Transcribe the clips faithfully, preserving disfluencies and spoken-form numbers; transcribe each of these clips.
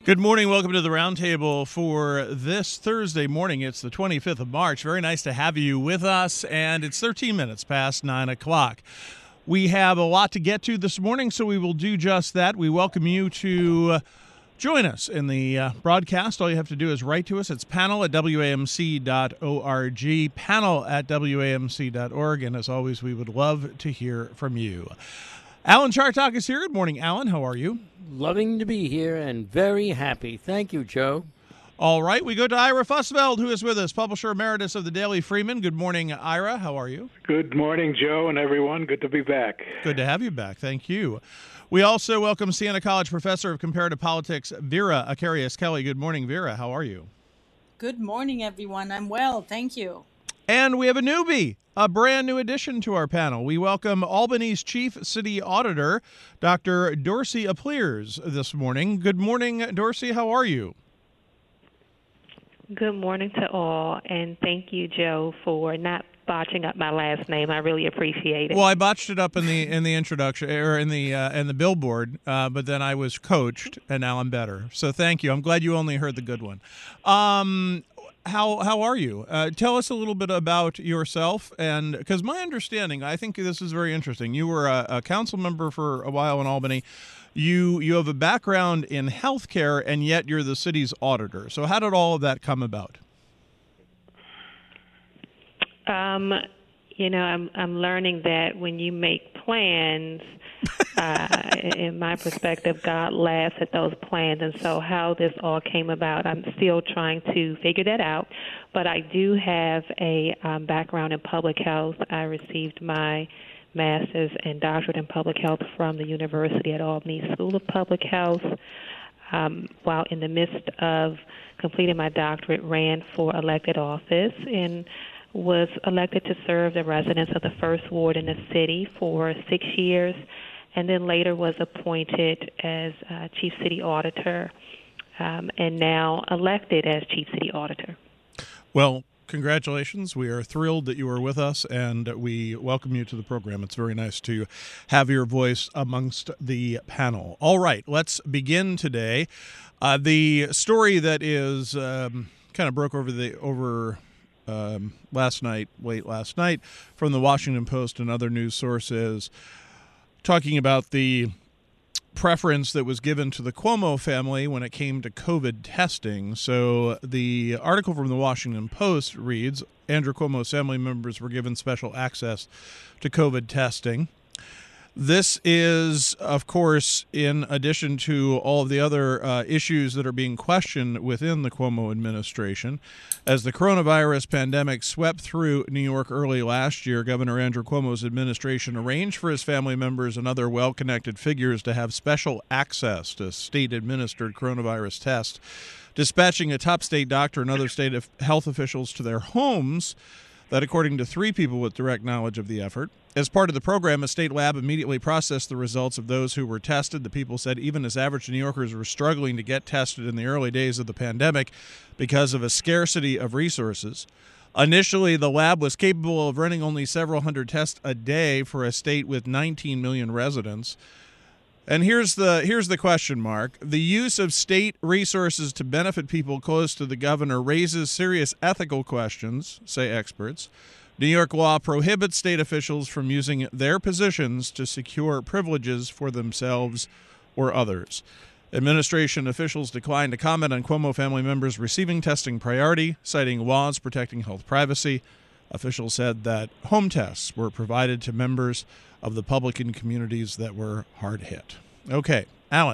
Good morning. Welcome to the Roundtable for this Thursday morning. It's the twenty-fifth of March. Very nice to have you with us, and it's thirteen minutes past nine o'clock. We have a lot to get to this morning, so we will do just that. We welcome you to uh, join us in the uh, broadcast. All you have to do is write to us. It's panel at W A M C dot org, panel at W A M C dot org, and as always, we would love to hear from you. Alan Chartock is here. Good morning, Alan. How are you? Loving to be here and very happy. Thank you, Joe. All right. We go to Ira Fussfeld, who is with us, publisher emeritus of the Daily Freeman. Good morning, Ira. How are you? Good morning, Joe, and everyone. Good to be back. Good to have you back. Thank you. We also welcome Siena College professor of comparative politics, Vera Akarius Kelly. Good morning, Vera. How are you? Good morning, everyone. I'm well. Thank you. And we have a newbie, a brand new addition to our panel. We welcome Albany's Chief City Auditor, Doctor Dorsey Aplears, this morning. Good morning, Dorsey. How are you? Good morning to all, and thank you, Joe, for not botching up my last name. I really appreciate it. Well, I botched it up in the in the introduction or in the uh, in the billboard, uh, but then I was coached, and now I'm better. So thank you. I'm glad you only heard the good one. Um, How how are you? Uh, tell us a little bit about yourself, and because my understanding, I think this is very interesting. You were a, a council member for a while in Albany. You you have a background in healthcare, and yet you're the city's auditor. So how did all of that come about? Um, you know, I'm I'm learning that when you make plans, uh, in my perspective, God laughs at those plans. And so how this all came about, I'm still trying to figure that out. But I do have a um, background in public health. I received my master's and doctorate in public health from the University at Albany School of Public Health. Um, while in the midst of completing my doctorate, ran for elected office and was elected to serve the residents of the first ward in the city for six years, and then later was appointed as uh, Chief City Auditor, um, and now elected as Chief City Auditor. Well, congratulations. We are thrilled that you are with us, and we welcome you to the program. It's very nice to have your voice amongst the panel. All right, let's begin today. Uh, the story that is um, kind of broke over the over. Um, last night, late last night, from the Washington Post and other news sources, talking about the preference that was given to the Cuomo family when it came to COVID testing. So the article from the Washington Post reads, Andrew Cuomo's family members were given special access to COVID testing. This is, of course, in addition to all of the other uh, issues that are being questioned within the Cuomo administration. As the coronavirus pandemic swept through New York early last year, Governor Andrew Cuomo's administration arranged for his family members and other well-connected figures to have special access to state-administered coronavirus tests, dispatching a top state doctor and other state health officials to their homes. That, according to three people with direct knowledge of the effort. As part of the program, a state lab immediately processed the results of those who were tested. The people said even as average New Yorkers were struggling to get tested in the early days of the pandemic because of a scarcity of resources. Initially, the lab was capable of running only several hundred tests a day for a state with nineteen million residents. And here's the here's the question mark. The use of state resources to benefit people close to the governor raises serious ethical questions, say experts. New York law prohibits state officials from using their positions to secure privileges for themselves or others. Administration officials declined to comment on Cuomo family members receiving testing priority, citing laws protecting health privacy. Officials said that home tests were provided to members of the public in communities that were hard hit. Okay, Alan.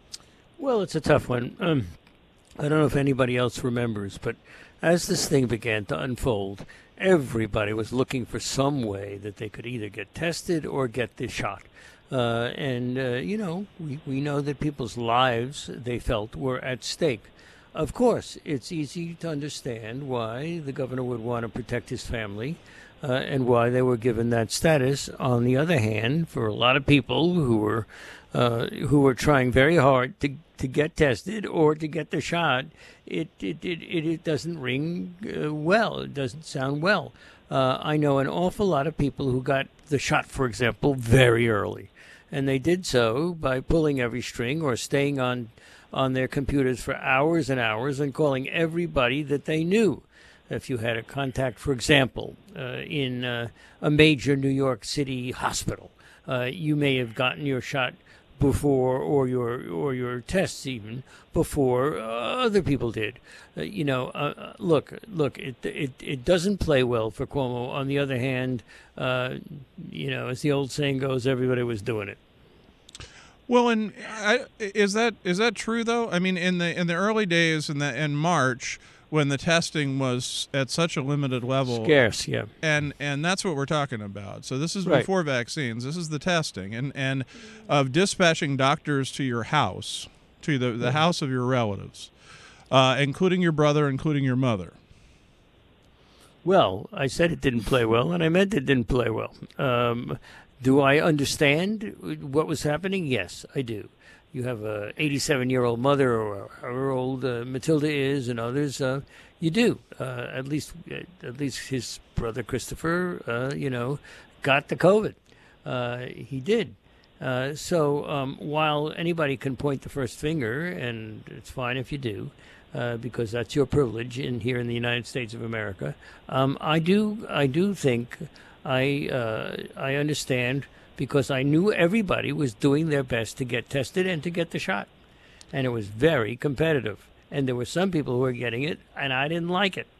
Well, it's a tough one. Um, I don't know if anybody else remembers, but as this thing began to unfold, everybody was looking for some way that they could either get tested or get the shot. Uh, and, uh, you know, we, we know that people's lives, they felt, were at stake. Of course, it's easy to understand why the governor would want to protect his family uh, and why they were given that status. On the other hand, for a lot of people who were uh, who were trying very hard to, to get tested or to get the shot, it it, it, it, it doesn't ring uh, well. It doesn't sound well. Uh, I know an awful lot of people who got the shot, for example, very early. And they did so by pulling every string or staying on on their computers for hours and hours and calling everybody that they knew. If you had a contact, for example, uh, in uh, a major New York City hospital, uh, you may have gotten your shot before, or your or your tests even before uh, other people did. Uh, you know, uh, look, look, it, it it doesn't play well for Cuomo. On the other hand, uh, you know, as the old saying goes, everybody was doing it. Well, and I, is that is that true though? I mean, in the in the early days, in the in March, when the testing was at such a limited level, scarce, yeah, and and that's what we're talking about. So this is right. before vaccines. This is the testing, and and of dispatching doctors to your house, to the the house of your relatives, uh, including your brother, including your mother. Well, I said it didn't play well, and I meant it didn't play well. Um, do I understand what was happening? Yes, I do. You have a eighty-seven-year-old mother, or however old uh, Matilda is, and others. Uh, you do. Uh, at least, at least his brother Christopher, uh, you know, got the COVID. Uh, he did. Uh, so um, while anybody can point the first finger, and it's fine if you do, uh, because that's your privilege in here in the United States of America, um, I do. I do think I uh, I understand. Because I knew everybody was doing their best to get tested and to get the shot. And it was very competitive. And there were some people who were getting it, and I didn't like it.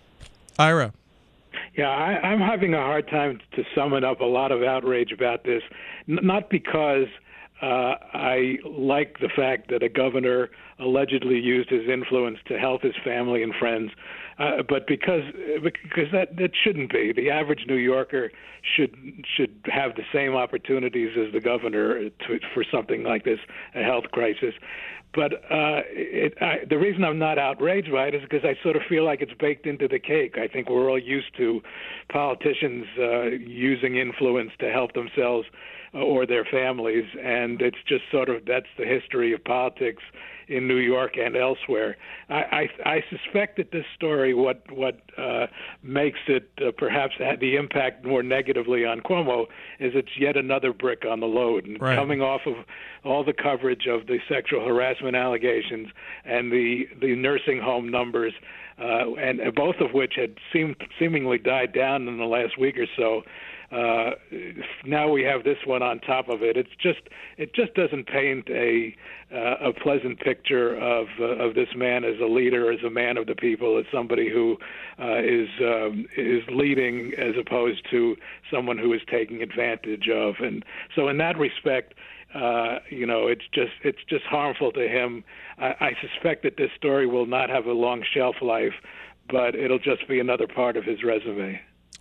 Ira. Yeah, I, I'm having a hard time to summon up a lot of outrage about this, N- not because uh, I like the fact that a governor allegedly used his influence to help his family and friends, uh, but because because that, that shouldn't be. The average New Yorker should should have the same opportunities as the governor to, for something like this, a health crisis. But uh, it, I, the reason I'm not outraged by it is because I sort of feel like it's baked into the cake. I think we're all used to politicians uh, using influence to help themselves or their families, and it's just sort of that's the history of politics in New York and elsewhere. I, I, I suspect that this story, what what uh, makes it uh, perhaps had the impact more negatively on Cuomo, is it's yet another brick on the load. And right. Coming off of all the coverage of the sexual harassment allegations and the the nursing home numbers, uh, and both of which had seemed seemingly died down in the last week or so. Uh, now we have this one on top of it. It's just it just doesn't paint a uh, a pleasant picture of uh, of this man as a leader, as a man of the people, as somebody who uh, is um, is leading as opposed to someone who is taking advantage of. And so, in that respect, uh, you know, it's just it's just harmful to him. I, I suspect that this story will not have a long shelf life, but it'll just be another part of his resume.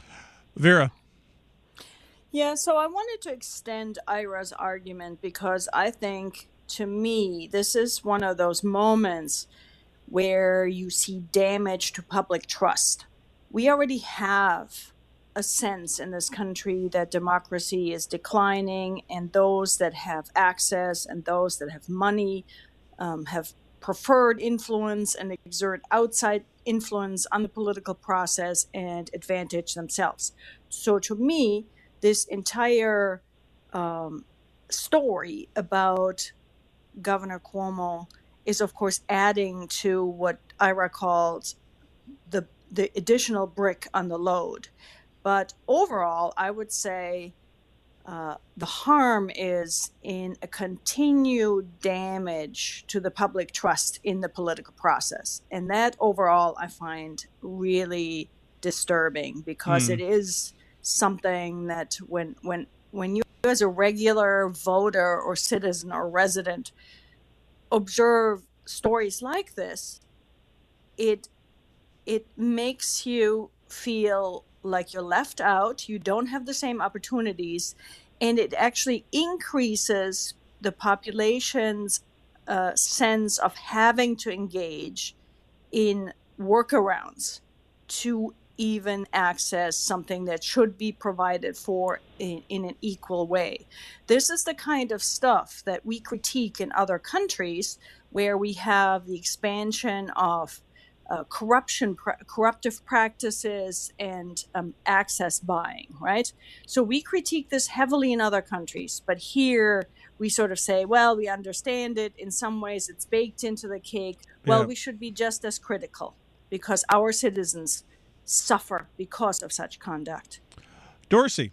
Vera. Yeah, so I wanted to extend Ira's argument because I think, to me, this is one of those moments where you see damage to public trust. We already have a sense in this country that democracy is declining, and those that have access and those that have money um, have preferred influence and exert outside influence on the political process and advantage themselves. So to me, this entire um, story about Governor Cuomo is, of course, adding to what Ira called the the additional brick on the load. But overall, I would say uh, the harm is in a continued damage to the public trust in the political process. And that overall I find really disturbing because mm. it is something that when when when you as a regular voter or citizen or resident observe stories like this, it it makes you feel like you're left out, you don't have the same opportunities, and it actually increases the population's uh, sense of having to engage in workarounds to even access something that should be provided for in, in an equal way. This is the kind of stuff that we critique in other countries where we have the expansion of uh, corruption, pr- corruptive practices and um, access buying, right? So we critique this heavily in other countries, but here we sort of say, well, we understand it. In some ways, it's baked into the cake. Well, Yeah. we should be just as critical because our citizens suffer because of such conduct. Dorsey.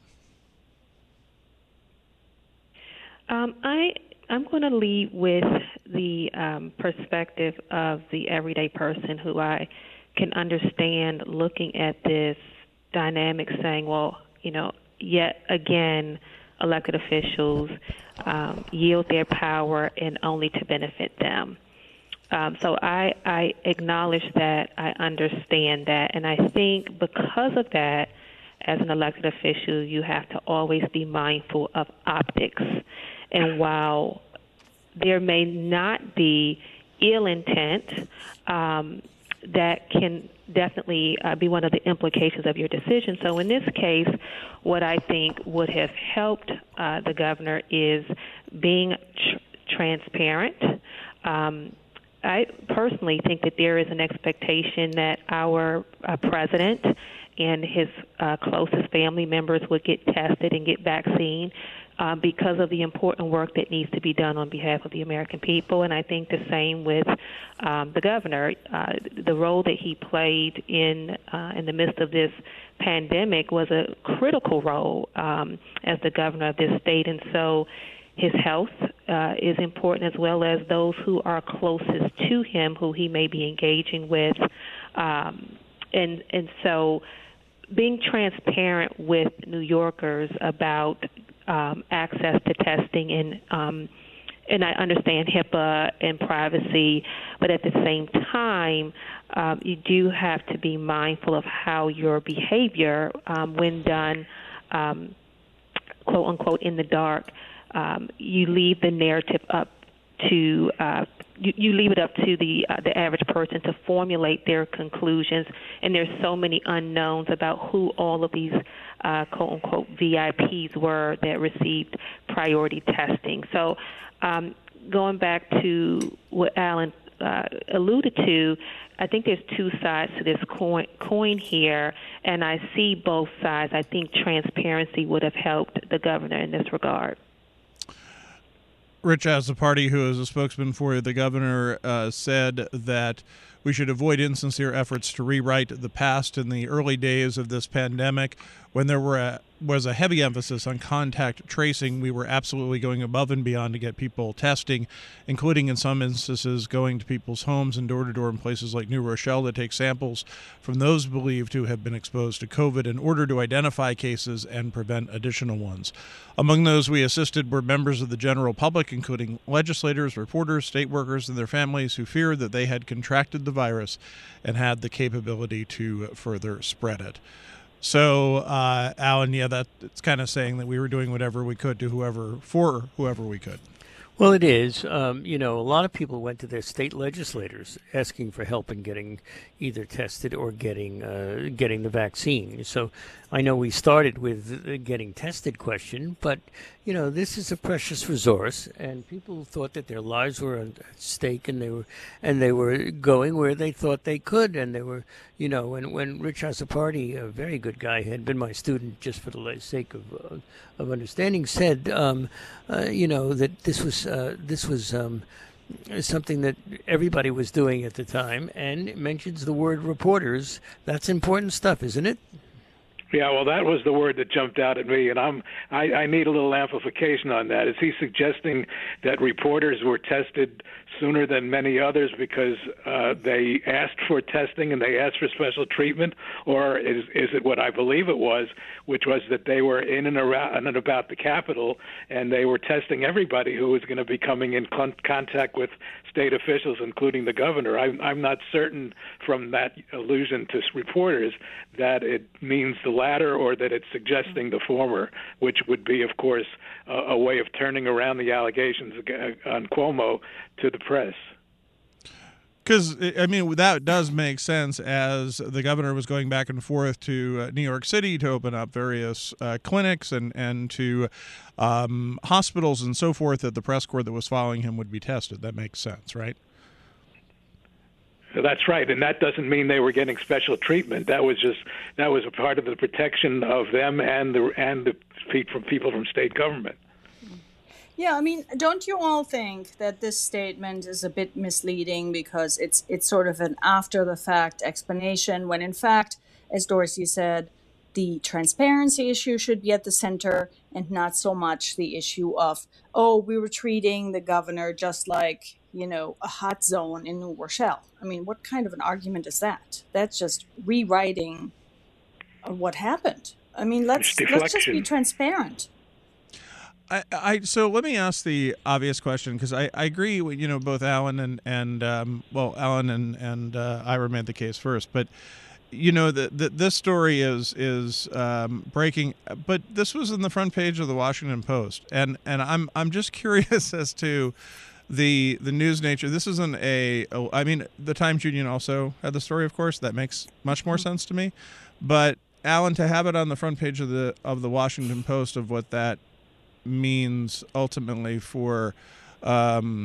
Um, I I'm going to lead with the um, perspective of the everyday person who I can understand looking at this dynamic, saying, well, you know, yet again, elected officials um, yield their power and only to benefit them. Um, so I, I acknowledge that, I understand that, and I think because of that, as an elected official, you have to always be mindful of optics. And while there may not be ill intent, um, that can definitely uh, be one of the implications of your decision. So in this case, what I think would have helped uh, the governor is being tr- transparent. Um, I personally think that there is an expectation that our uh, president and his uh, closest family members would get tested and get vaccine uh, because of the important work that needs to be done on behalf of the American people. And I think the same with um, the governor. Uh, the role that he played in uh, in the midst of this pandemic was a critical role um, as the governor of this state. And so his health uh, is important, as well as those who are closest to him, who he may be engaging with. Um, and and so being transparent with New Yorkers about um, access to testing, and um, and I understand HIPAA and privacy, but at the same time, um, you do have to be mindful of how your behavior, um, when done, um, quote unquote, in the dark, um, you leave the narrative up to uh, you, you leave it up to the uh, the average person to formulate their conclusions, and there's so many unknowns about who all of these uh, quote unquote V I Ps were that received priority testing. So, um, going back to what Alan uh, alluded to, I think there's two sides to this coin, coin here, and I see both sides. I think transparency would have helped the governor in this regard. Rich Azzopardi, who is a spokesman for the governor, uh, said that we should avoid insincere efforts to rewrite the past. In the early days of this pandemic, when there were a, was a heavy emphasis on contact tracing, we were absolutely going above and beyond to get people testing, including in some instances going to people's homes and door-to-door in places like New Rochelle to take samples from those believed to have been exposed to COVID in order to identify cases and prevent additional ones. Among those we assisted were members of the general public, including legislators, reporters, state workers, and their families who feared that they had contracted the virus and had the capability to further spread it. So, uh, Alan, yeah, that it's kind of saying that we were doing whatever we could to whoever for whoever we could. Well, it is. Um, you know, a lot of people went to their state legislators asking for help in getting either tested or getting uh, getting the vaccine. So I know we started with the getting tested question, but, you know, this is a precious resource, and people thought that their lives were at stake, and they were and they were going where they thought they could, and they were, you know, when, when Rich Azzopardi, a very good guy, had been my student just for the sake of uh, of understanding, said, um, uh, you know, that this was uh, this was um, something that everybody was doing at the time, and it mentions the word reporters. That's important stuff, isn't it? Yeah, well, that was the word that jumped out at me, and I'm I, I need a little amplification on that. Is he suggesting that reporters were tested sooner than many others because uh, they asked for testing and they asked for special treatment, or is is it what I believe it was, which was that they were in and around and about the Capitol and they were testing everybody who was going to be coming in con- contact with state officials, including the governor? I'm I'm not certain from that allusion to reporters that it means the latter or that it's suggesting the former, which would be, of course, a, a way of turning around the allegations on Cuomo to the press. Because, I mean, that does make sense as the governor was going back and forth to uh, New York City to open up various uh, clinics and, and to um, hospitals and so forth, that the press corps that was following him would be tested. That makes sense, right? That's right, and that doesn't mean they were getting special treatment. That was just that was a part of the protection of them and the and the people from state government. Yeah, I mean, don't you all think that this statement is a bit misleading because it's it's sort of an after the fact explanation when in fact, as Dorsey said, the transparency issue should be at the center and not so much the issue of, oh, we were treating the governor just like, you know, a hot zone in New Rochelle. I mean, what kind of an argument is that? That's just rewriting what happened. I mean, let's let's just be transparent. I, I so let me ask the obvious question because I, I agree with, you know, both Alan and and um, well Alan and and uh, Ira made the case first, but you know that the, this story is is um, breaking, but this was in the front page of the Washington Post, and and I'm I'm just curious as to the the news nature. This isn't a, a I mean the Times Union also had the story, of course. That makes much more sense to me, but Alan, to have it on the front page of the of the Washington Post of what that means ultimately for um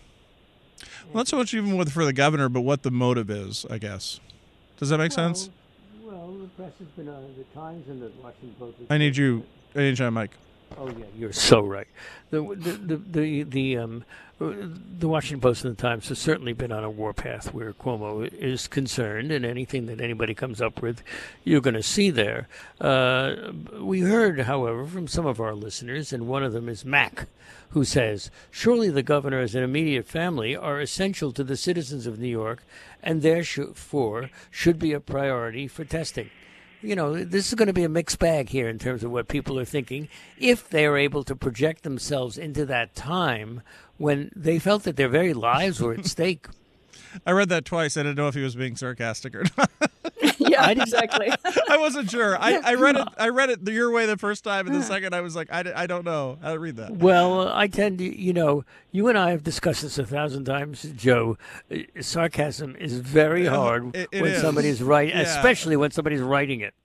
well, not so much even with for the governor, but what the motive is, I guess. Does that make well, sense? Well, the press has been on the Times and the Washington Post. I need you I need you on mic. Oh yeah, you're so right. The the the the, the um the Washington Post and the Times has certainly been on a warpath where Cuomo is concerned, and anything that anybody comes up with, you're going to see there. Uh, we heard, however, from some of our listeners, and one of them is Mac, who says, surely the governor and immediate family are essential to the citizens of New York, and therefore should be a priority for testing. You know, this is going to be a mixed bag here in terms of what people are thinking if they are able to project themselves into that time when they felt that their very lives were at stake. I read that twice. I didn't know if he was being sarcastic or not. Yeah, exactly. I wasn't sure. I, I read it. I read it your way the first time, and the second I was like, I, I don't know how to read that. Well, I tend to, you know, you and I have discussed this a thousand times, Joe. Sarcasm is very hard it, it when is. somebody's writing, Yeah. especially when somebody's writing it.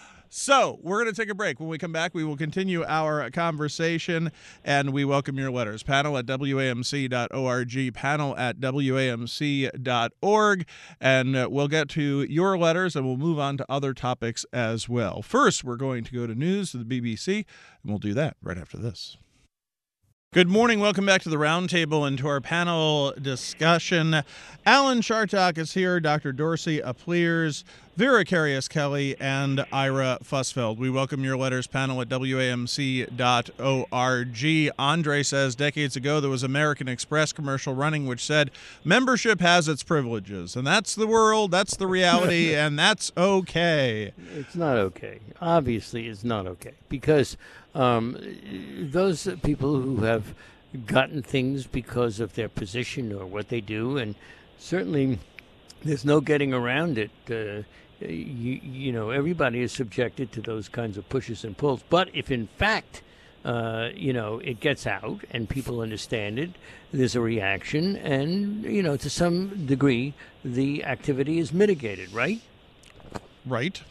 So we're going to take a break. When we come back, we will continue our conversation, and we welcome your letters. Panel at W A M C dot org, panel at W A M C dot org, and uh, we'll get to your letters, and we'll move on to other topics as well. First, we're going to go to news to the B B C, and we'll do that right after this. Good morning. Welcome back to the Roundtable and to our panel discussion. Alan Chartock is here, Doctor Dorsey Apleers, Vera Carius-Kelly, and Ira Fussfeld. We welcome your letters, panel at W A M C dot org. Andre says, decades ago there was an American Express commercial running which said, membership has its privileges, and that's the world, that's the reality, and that's okay. It's not okay. Obviously, it's not okay because um, those people who have gotten things because of their position or what they do, and certainly there's no getting around it. Uh, you, you know, everybody is subjected to those kinds of pushes and pulls. But if in fact, uh, you know, it gets out and people understand it, there's a reaction, and, you know, to some degree, the activity is mitigated, right? Right.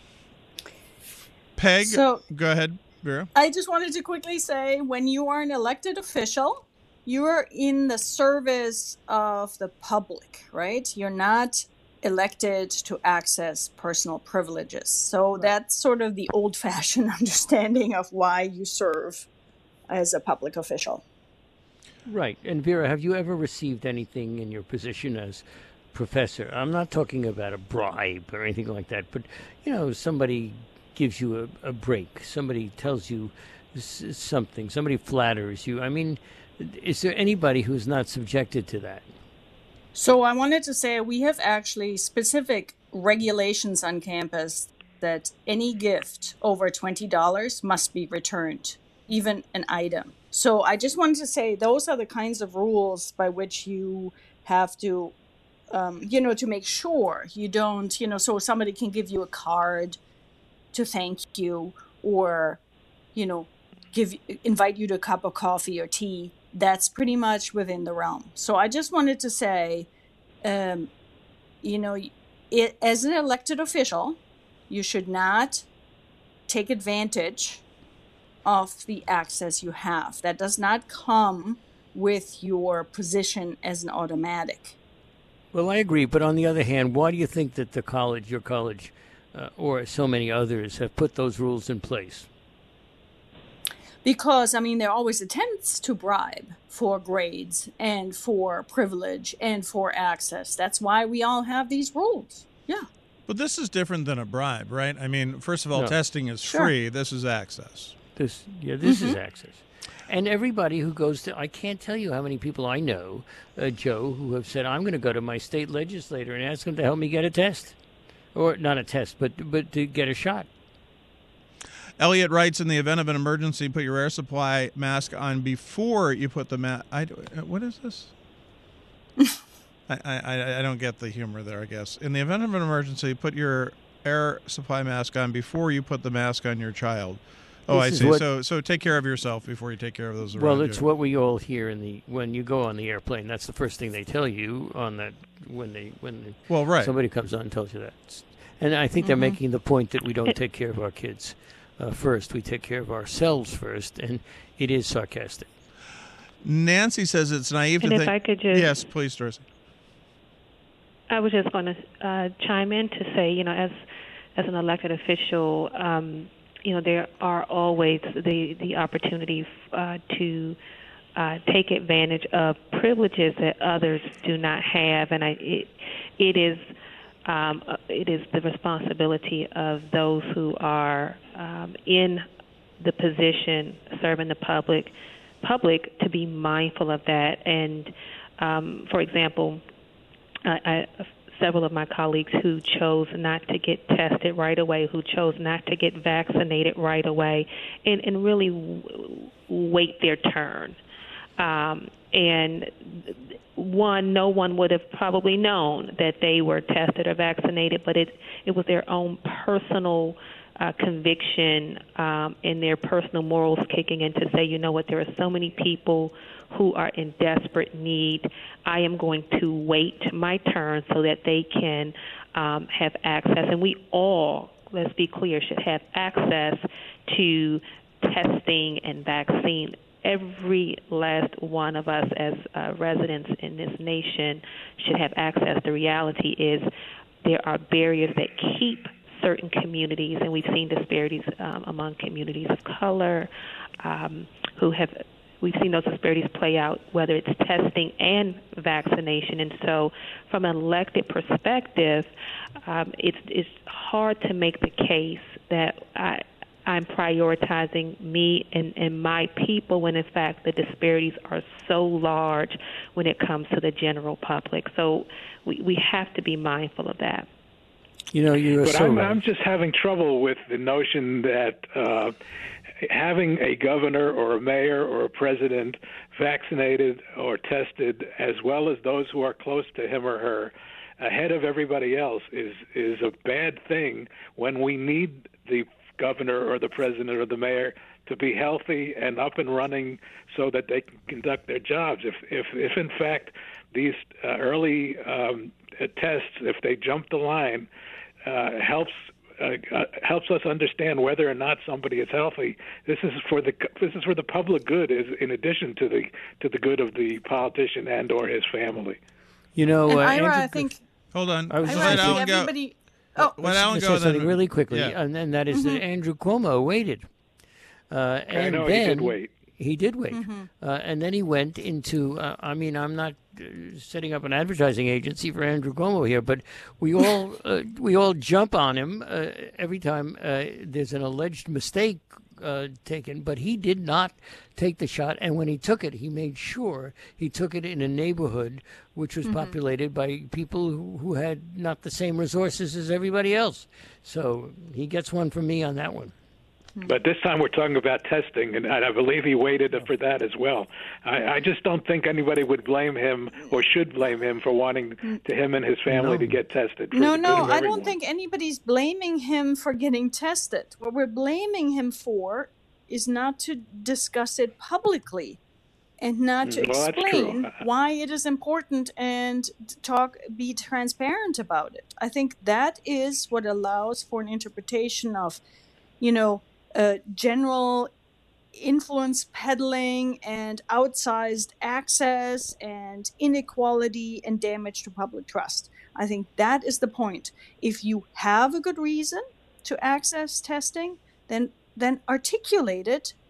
Peg, So- go ahead, Vera. I just wanted to quickly say, when you are an elected official, you are in the service of the public, right? You're not elected to access personal privileges. So that's sort of the old-fashioned understanding of why you serve as a public official. Right. And Vera, have you ever received anything in your position as professor? I'm not talking about a bribe or anything like that, but, you know, somebody gives you a, a break, somebody tells you s- something, somebody flatters you. I mean, is there anybody who's not subjected to that? So I wanted to say we have actually specific regulations on campus that any gift over twenty dollars must be returned, even an item. So I just wanted to say those are the kinds of rules by which you have to, um, you know, to make sure you don't, you know, so somebody can give you a card to thank you or, you know, give invite you to a cup of coffee or tea. That's pretty much within the realm. So I just wanted to say, um, you know, it, as an elected official, you should not take advantage of the access you have. That does not come with your position as an automatic. Well, I agree. But on the other hand, why do you think that the college, your college, uh, or so many others have put those rules in place? Because, I mean, there are always attempts to bribe for grades and for privilege and for access. That's why we all have these rules. Yeah. But this is different than a bribe, right? I mean, first of all, No. testing is Sure. free. This is access. This, yeah, this Mm-hmm. is access. And everybody who goes to, I can't tell you how many people I know, uh, Joe, who have said, I'm going to go to my state legislator and ask him to help me get a test. Or not a test, but but to get a shot. Elliot writes, in the event of an emergency, put your air supply mask on before you put the mask. I, what is this? I, I, I don't get the humor there, I guess. In the event of an emergency, put your air supply mask on before you put the mask on your child. Oh, This I is see. what- So so take care of yourself before you take care of those around Well, it's you. what we all hear in the when you go on the airplane. That's the first thing they tell you on that when they when they, Well, right. somebody comes on and tells you that. And I think they're making the point that we don't take care of our kids uh, first. We take care of ourselves first, and it is sarcastic. Nancy says it's naive And to if think. I could just- Yes, please, Dorsey. I was just going to uh, chime in to say, you know, as as an elected official, um, you know, there are always the the opportunity uh, to uh, take advantage of privileges that others do not have, and I it it is um, it is the responsibility of those who are um, in the position serving the public public to be mindful of that. And um, for example, I, I, several of my colleagues who chose not to get tested right away, who chose not to get vaccinated right away, and, and really w- wait their turn. Um, and one, no one would have probably known that they were tested or vaccinated, but it, it was their own personal uh, conviction um, and their personal morals kicking in to say, you know what, there are so many people who are in desperate need. I am going to wait my turn so that they can um, have access. And we all, let's be clear, should have access to testing and vaccine. Every last one of us as uh, residents in this nation should have access. The reality is there are barriers that keep certain communities, and we've seen disparities um, among communities of color um, who have We've seen those disparities play out, whether it's testing and vaccination. And so from an elected perspective, um, it's, it's hard to make the case that I, I'm prioritizing me and, and my people when, in fact, the disparities are so large when it comes to the general public. So we, we have to be mindful of that. You know, you're But so I'm, right. I'm just having trouble with the notion that uh, having a governor or a mayor or a president vaccinated or tested, as well as those who are close to him or her, ahead of everybody else is is a bad thing when we need the governor or the president or the mayor to be healthy and up and running so that they can conduct their jobs. If if, if in fact, these uh, early um, tests, if they jump the line, uh, helps uh, uh, helps us understand whether or not somebody is healthy. This is for the this is for the public good, is in addition to the to the good of the politician and or his family. You know, And uh, Ira, Andrew, I think, Hold on. I was Just just Ira, I let gonna think Alan go. everybody. Oh, Let Alan to go. say then- something really quickly, Yeah. and then that is that Andrew Cuomo waited. Uh, and I know he then did wait. He did wait. Uh, and then he went into, uh, I mean, I'm not uh, setting up an advertising agency for Andrew Cuomo here, but we all uh, we all jump on him uh, every time uh, there's an alleged mistake uh, taken, but he did not take the shot. And when he took it, he made sure he took it in a neighborhood which was populated by people who, who had not the same resources as everybody else. So he gets one from me on that one. But this time we're talking about testing, and I believe he waited for that as well. I, I just don't think anybody would blame him or should blame him for wanting to him and his family No. to get tested. For no, the good no, of I everyone. don't think anybody's blaming him for getting tested. What we're blaming him for is not to discuss it publicly and not to Mm, well, that's true. explain why it is important and talk, be transparent about it. I think that is what allows for an interpretation of, you know, uh, general influence peddling and outsized access and inequality and damage to public trust. I think that is the point. If you have a good reason to access testing, then then articulate it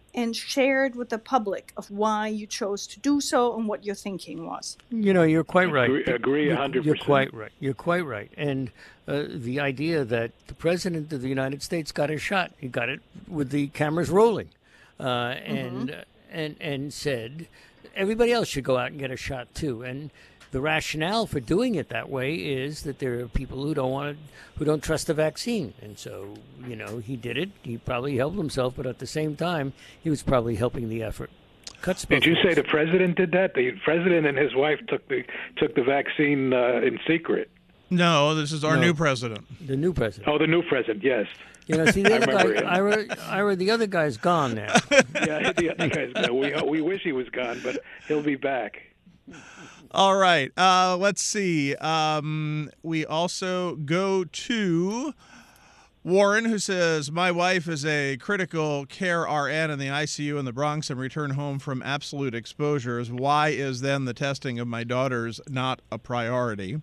and share it with the public of why you chose to do so and what your thinking was. You know, you're quite right. Agree, agree You're- one hundred You're percent. quite right. You're quite right. And uh, the idea that the President of the United States got a shot, he got it with the cameras rolling, uh, and, uh, and, and said everybody else should go out and get a shot too. And the rationale for doing it that way is that there are people who don't want to, who don't trust the vaccine, and so you know he did it. He probably helped himself, but at the same time, he was probably helping the effort. Cuts both Did you say ways. the president did that? The president and his wife took the took the vaccine uh, in secret. No, this is our No. new president. The new president. Oh, the new president, yes. You know, see the I other remember guy, him. Ira, Ira, the other guy's gone now. Yeah, the other guy's gone. We we wish he was gone, but he'll be back. All right. Uh, let's see. Um, we also go to Warren, who says, my wife is a critical care R N in the I C U in the Bronx and returned home from absolute exposures. Why is then the testing of my daughters not a priority?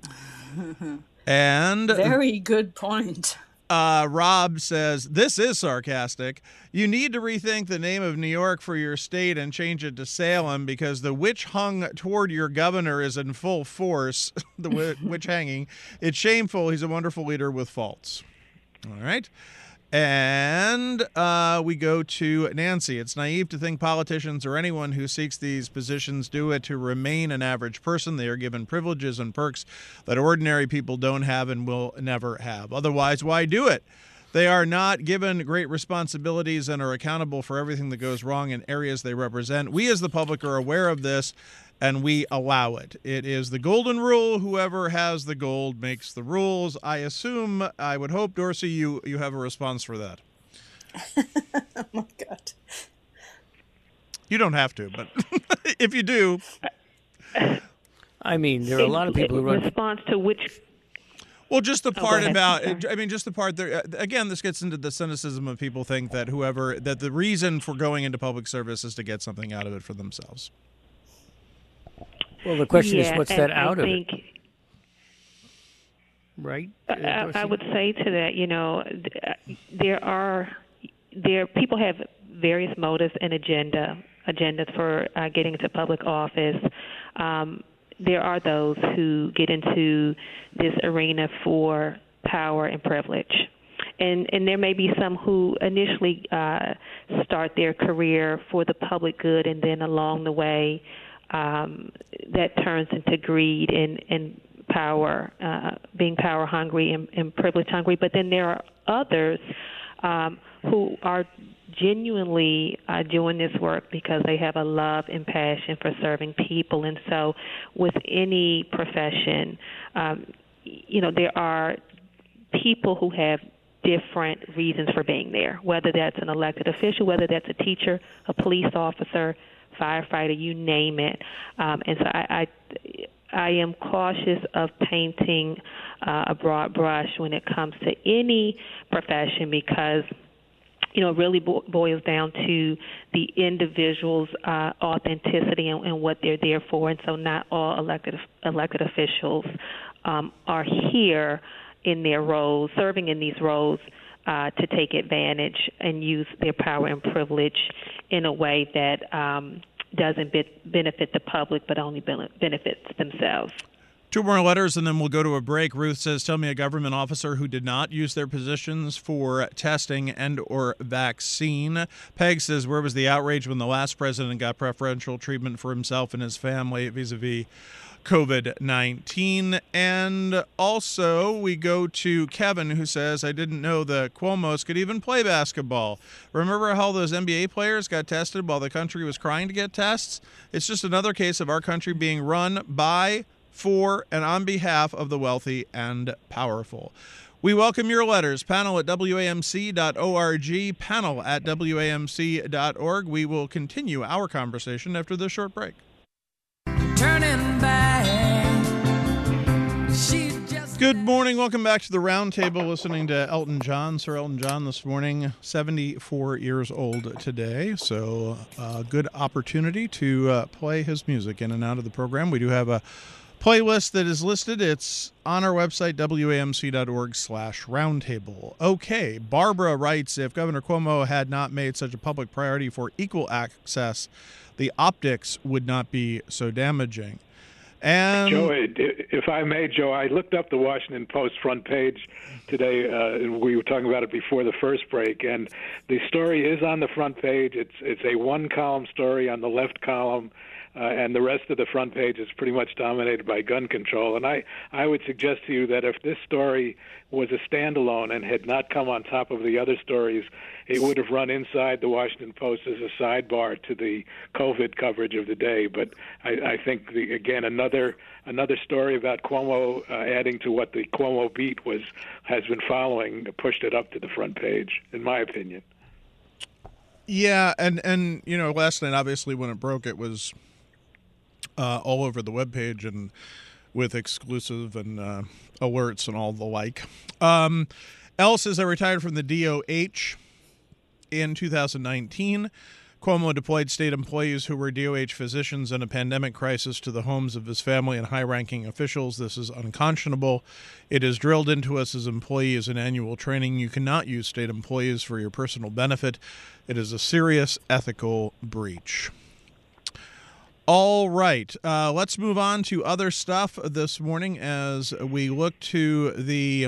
And Very good point. Uh, Rob says, this is sarcastic. You need to rethink the name of New York for your state and change it to Salem because the witch hung toward your governor is in full force. The wi- witch hanging. It's shameful. He's a wonderful leader with faults. All right. And uh, we go to Nancy. It's naive to think politicians or anyone who seeks these positions do it to remain an average person. They are given privileges and perks that ordinary people don't have and will never have. Otherwise, why do it? They are not given great responsibilities and are accountable for everything that goes wrong in areas they represent. We as the public are aware of this, and we allow it. It is the golden rule. Whoever has the gold makes the rules. I assume, I would hope, Dorsey, you, you have a response for that. Oh my God. You don't have to, but if you do. I mean, there are a lot of people who In run. response to which Well, just the go part ahead. about, I mean, just the part there, again, this gets into the cynicism of people think that whoever, that the reason for going into public service is to get something out of it for themselves. Well, the question yeah, is, what's and that I out of think, it, right? I, Uh, I would say to that, you know, th- there are there people have various motives and agenda agendas for uh, getting into public office. Um, there are those who get into this arena for power and privilege. And, and there may be some who initially uh, start their career for the public good, and then along the way um, that turns into greed and, and power, uh, being power hungry and, and privilege hungry. But then there are others um, who are genuinely uh, doing this work because they have a love and passion for serving people. And so with any profession, um, you know, there are people who have different reasons for being there, whether that's an elected official, whether that's a teacher, a police officer, firefighter, you name it. Um, and so I, I, I am cautious of painting uh, a broad brush when it comes to any profession because, you know, it really bo- boils down to the individual's uh, authenticity and, and what they're there for. And so not all elected elected officials um, are here in their roles, serving in these roles uh, to take advantage and use their power and privilege in a way that um, doesn't be- benefit the public but only ben- benefits themselves. Two more letters, and then we'll go to a break. Ruth says, tell me a government officer who did not use their positions for testing and or vaccine. Peg says, where was the outrage when the last president got preferential treatment for himself and his family vis-a-vis COVID nineteen? And also we go to Kevin, who says, I didn't know the Cuomos could even play basketball. Remember how those N B A players got tested while the country was crying to get tests? It's just another case of our country being run by, for, and on behalf of the wealthy and powerful. We welcome your letters. Panel at W A M C dot org, panel at W A M C dot org. We will continue our conversation after this short break. Turning back. She just Good morning. Welcome back to the Roundtable, listening to Elton John. Sir Elton John this morning, seventy-four years old today. So a uh, good opportunity to uh, play his music in and out of the program. We do have a playlist that is listed. It's on our website, W A M C dot org slash roundtable. Okay, Barbara writes, if Governor Cuomo had not made such a public priority for equal access, the optics would not be so damaging. And Joe, if I may, Joe, I looked up the Washington Post front page today. Uh, we were talking about it before the first break, and the story is on the front page. It's it's a one-column story on the left column, uh, and the rest of the front page is pretty much dominated by gun control. And I, I would suggest to you that if this story was a standalone and had not come on top of the other stories, it would have run inside the Washington Post as a sidebar to the COVID coverage of the day. But I, I think, the, again, another another story about Cuomo uh, adding to what the Cuomo beat was has been following pushed it up to the front page, in my opinion. Yeah, and, and you know, last night, obviously, when it broke, it was uh, all over the webpage and with exclusive and uh, alerts and all the like. Um, Elle says, I retired from the D O H in two thousand nineteen. Cuomo deployed state employees who were D O H physicians in a pandemic crisis to the homes of his family and high-ranking officials. This is unconscionable. It is drilled into us as employees in annual training. You cannot use state employees for your personal benefit. It is a serious ethical breach. All right, uh, let's move on to other stuff this morning as we look to the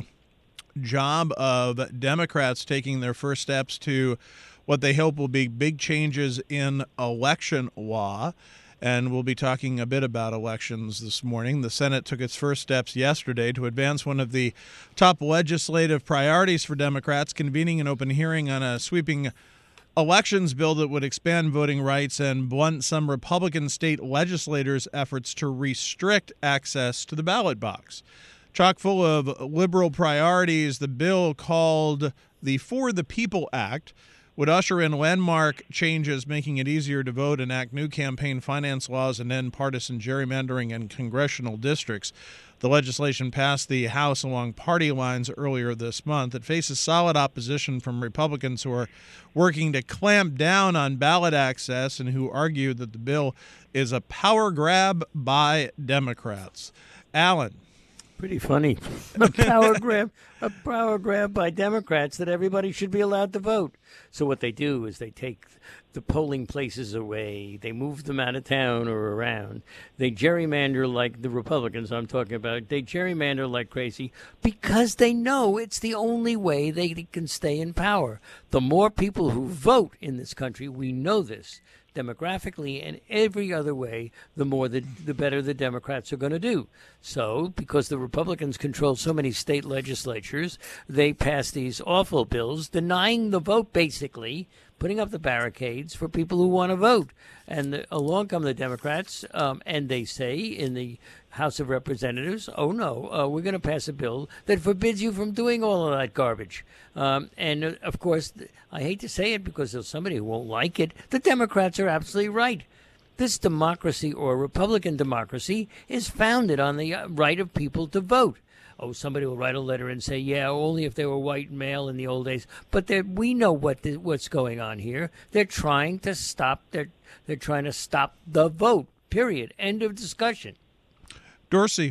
job of Democrats taking their first steps to what they hope will be big changes in election law. And we'll be talking a bit about elections this morning. The Senate took its first steps yesterday to advance one of the top legislative priorities for Democrats, convening an open hearing on a sweeping elections bill that would expand voting rights and blunt some Republican state legislators' efforts to restrict access to the ballot box. Chock full of liberal priorities, the bill, called the For the People Act, would usher in landmark changes, making it easier to vote, enact new campaign finance laws, and end partisan gerrymandering in congressional districts. The legislation passed the House along party lines earlier this month. It faces solid opposition from Republicans who are working to clamp down on ballot access and who argue that the bill is a power grab by Democrats. Alan. Pretty funny. A power grab, a power grab by Democrats that everybody should be allowed to vote. So what they do is they take the polling places away. They move them out of town or around. They gerrymander like the Republicans I'm talking about. They gerrymander like crazy because they know it's the only way they can stay in power. The more people who vote in this country, we know this, demographically and every other way, the more the, the better the Democrats are going to do. So, because the Republicans control so many state legislatures, they pass these awful bills denying the vote, basically, putting up the barricades for people who want to vote. And the, along come the Democrats, um, and they say in the House of Representatives, oh, no, uh, we're going to pass a bill that forbids you from doing all of that garbage. Um, and, uh, of course, I hate to say it because there's somebody who won't like it. The Democrats are absolutely right. This democracy, or Republican democracy, is founded on the right of people to vote. Oh, somebody will write a letter and say, yeah, only if they were white and male in the old days. But we know what the, what's going on here. They're trying to stop. They're they're trying to stop the vote. Period. End of discussion. Dorsey.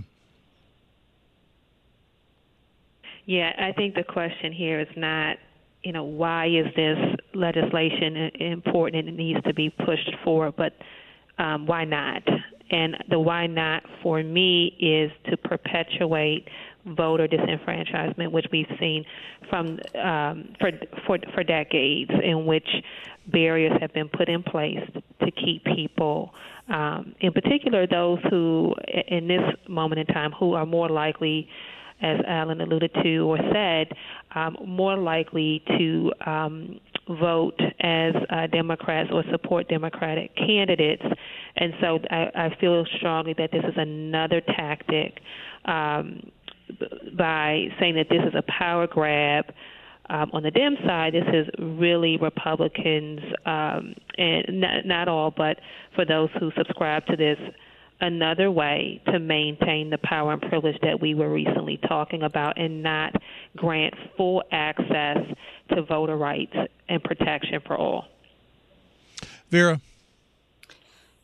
Yeah, I think the question here is not, you know, why is this legislation important and it needs to be pushed forward, but um, why not? And the why not for me is to perpetuate voter disenfranchisement, which we've seen from um, for for for decades, in which barriers have been put in place to keep people, um, in particular those who, in this moment in time, who are more likely, as Alan alluded to or said, um, more likely to um, vote as uh, Democrats or support Democratic candidates. And so I, I feel strongly that this is another tactic um, by saying that this is a power grab. Um, on the Dem side, this is really Republicans, um, and not, not all, but for those who subscribe to this, another way to maintain the power and privilege that we were recently talking about and not grant full access to voter rights and protection for all. Vera.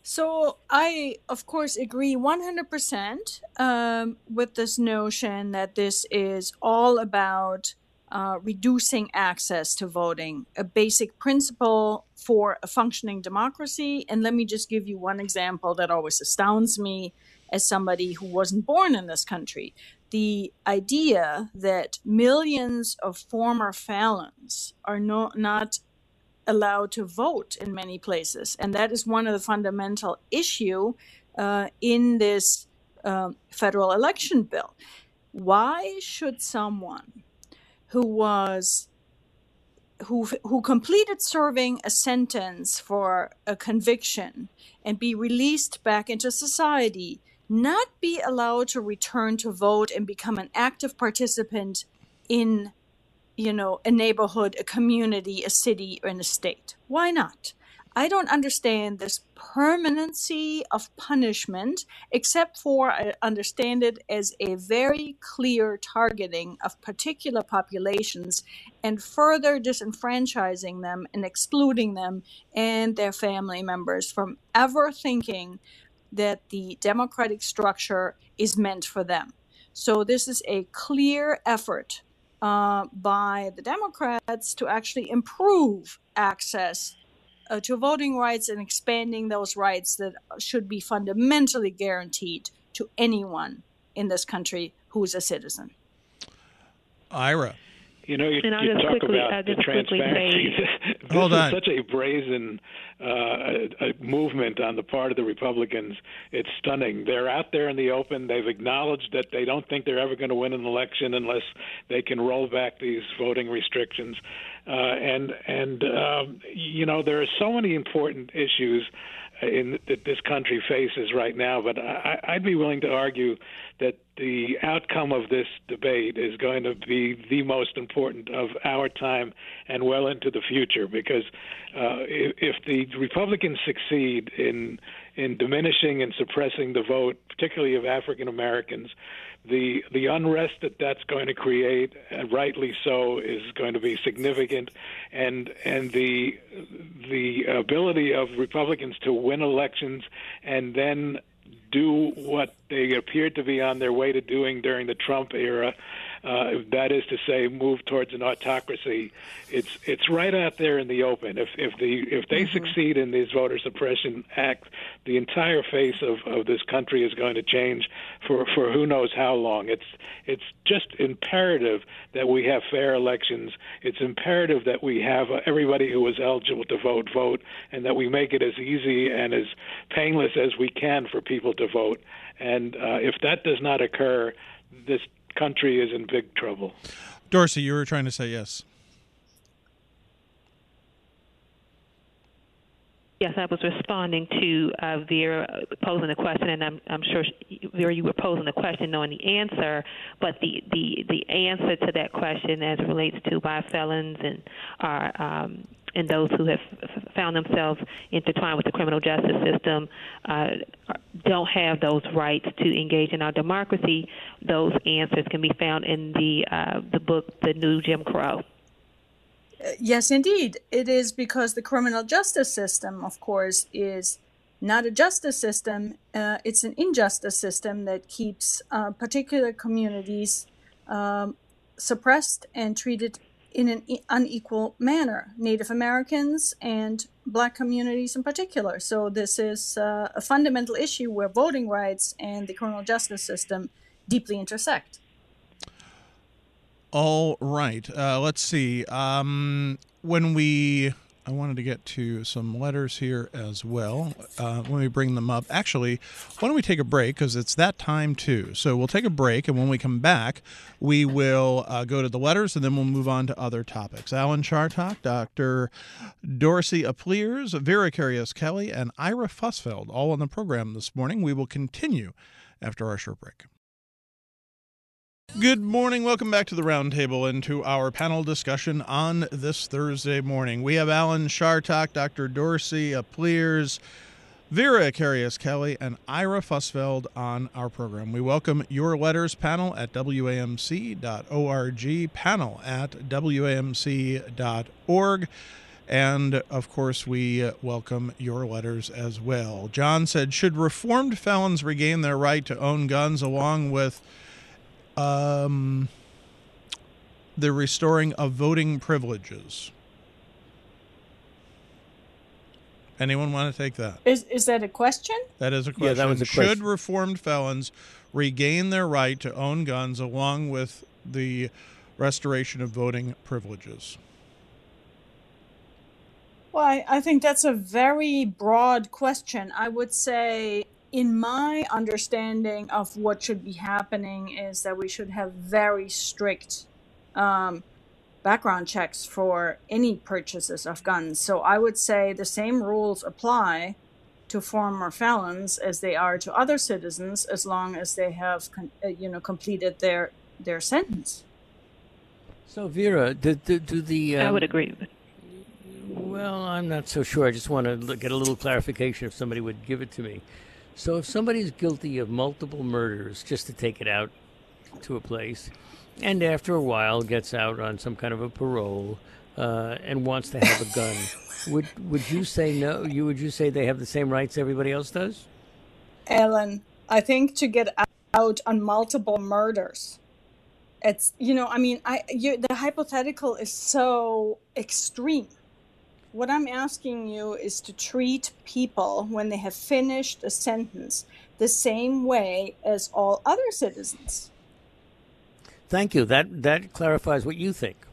So I, of course, agree one hundred percent um, with this notion that this is all about uh, reducing access to voting, a basic principle for a functioning democracy. And let me just give you one example that always astounds me as somebody who wasn't born in this country. The idea that millions of former felons are no, not allowed to vote in many places. And that is one of the fundamental issue uh, in this um, federal election bill. Why should someone who was who who completed serving a sentence for a conviction and be released back into society not be allowed to return to vote and become an active participant in, you know, a neighborhood, a community, a city, or in a state? Why not? I don't understand this permanency of punishment, except for I understand it as a very clear targeting of particular populations and further disenfranchising them and excluding them and their family members from ever thinking that the democratic structure is meant for them. So this is a clear effort uh, by the Democrats to actually improve access uh, to voting rights and expanding those rights that should be fundamentally guaranteed to anyone in this country who is a citizen. Ira. You know, you, And I'll you just talk quickly- about I'll the just quickly transparency. say- this Hold is on. such a brazen uh, a, a movement on the part of the Republicans. It's stunning. They're out there in the open. They've acknowledged that they don't think they're ever going to win an election unless they can roll back these voting restrictions. Uh, and, and um, you know, there are so many important issues in that this country faces right now, but I, I'd be willing to argue that the outcome of this debate is going to be the most important of our time and well into the future, because uh, if, if the Republicans succeed in in diminishing and suppressing the vote, particularly of African Americans, the the unrest that that's going to create, and rightly so, is going to be significant, and and the the ability of Republicans to win elections and then do what they appeared to be on their way to doing during the Trump era, uh, that is to say, move towards an autocracy. It's it's right out there in the open. If if the if they mm-hmm. succeed in these voter suppression acts, the entire face of, of this country is going to change for, for who knows how long. It's it's just imperative that we have fair elections. It's imperative that we have everybody who is eligible to vote vote, and that we make it as easy and as painless as we can for people to vote. And uh, if that does not occur, this country is in big trouble. Dorsey, you were trying to say yes. Yes, I was responding to uh, Vera posing the question, and I'm, I'm sure, Vera, you were posing the question knowing the answer, but the, the, the answer to that question as it relates to why felons and are um, and those who have found themselves intertwined with the criminal justice system uh, don't have those rights to engage in our democracy, those answers can be found in the uh, the book, The New Jim Crow. Yes, indeed. It is because the criminal justice system, of course, is not a justice system. Uh, it's an injustice system that keeps uh, particular communities um, suppressed and treated in an unequal manner, Native Americans and Black communities in particular. So this is uh, a fundamental issue where voting rights and the criminal justice system deeply intersect. All right. Uh, let's see. Um, when we, I wanted to get to some letters here as well. Uh, let me bring them up. Actually, why don't we take a break, because it's that time too. So we'll take a break, and when we come back, we will uh, go to the letters, and then we'll move on to other topics. Alan Chartock, Doctor Dorsey Apliers, Vera Karius-Kelly, and Ira Fussfeld, all on the program this morning. We will continue after our short break. Good morning. Welcome back to the Roundtable and to our panel discussion on this Thursday morning. We have Alan Chartock, Doctor Dorsey Apliers, Vera Karius-Kelly, and Ira Fussfeld on our program. We welcome your letters, panel at W A M C dot org, panel at W A M C dot org. And, of course, we uh, welcome your letters as well. John said, should reformed felons regain their right to own guns along with um, the restoring of voting privileges? Anyone want to take that? Is is that a question? That is a question. Yeah, that was a Should question. reformed felons regain their right to own guns along with the restoration of voting privileges? Well, I, I think that's a very broad question. I would say, in my understanding of what should be happening, is that we should have very strict um, background checks for any purchases of guns. So I would say the same rules apply to former felons as they are to other citizens, as long as they have, con- uh, you know, completed their their sentence. So, Vera, do, do, do the... Um, I would agree with Well, I'm not so sure. I just want to look, get a little clarification if somebody would give it to me. So if somebody's guilty of multiple murders, just to take it out to a place, and after a while gets out on some kind of a parole uh, and wants to have a gun, would would you say no? You would you say they have the same rights everybody else does? Ellen, I think to get out on multiple murders, it's, you know, I mean, I you, the hypothetical is so extreme. What I'm asking you is to treat people when they have finished a sentence the same way as all other citizens. Thank you. That that clarifies what you think.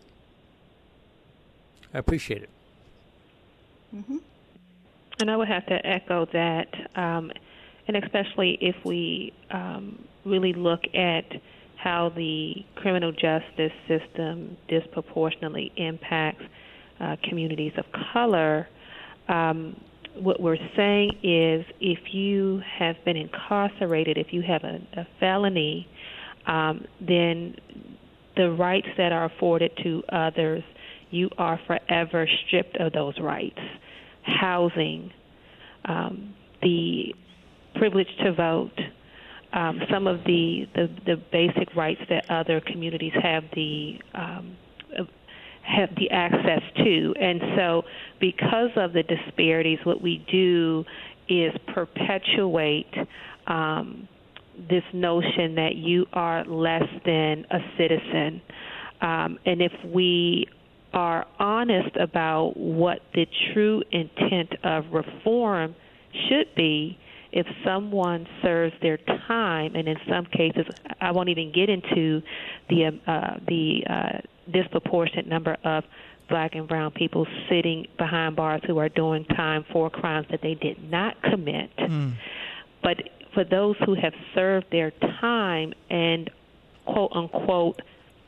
I appreciate it. Mm-hmm. And I would have to echo that, um, and especially if we um, really look at how the criminal justice system disproportionately impacts uh, communities of color, um, what we're saying is if you have been incarcerated, if you have a, a felony, um, then the rights that are afforded to others, you are forever stripped of those rights. Housing, um, the privilege to vote, um, some of the, the, the basic rights that other communities have the um, have the access to. And so because of the disparities, what we do is perpetuate um, this notion that you are less than a citizen. Um, and if we are honest about what the true intent of reform should be, if someone serves their time, and in some cases, I won't even get into the uh, the uh, disproportionate number of black and brown people sitting behind bars who are doing time for crimes that they did not commit. Mm. But for those who have served their time and, quote unquote,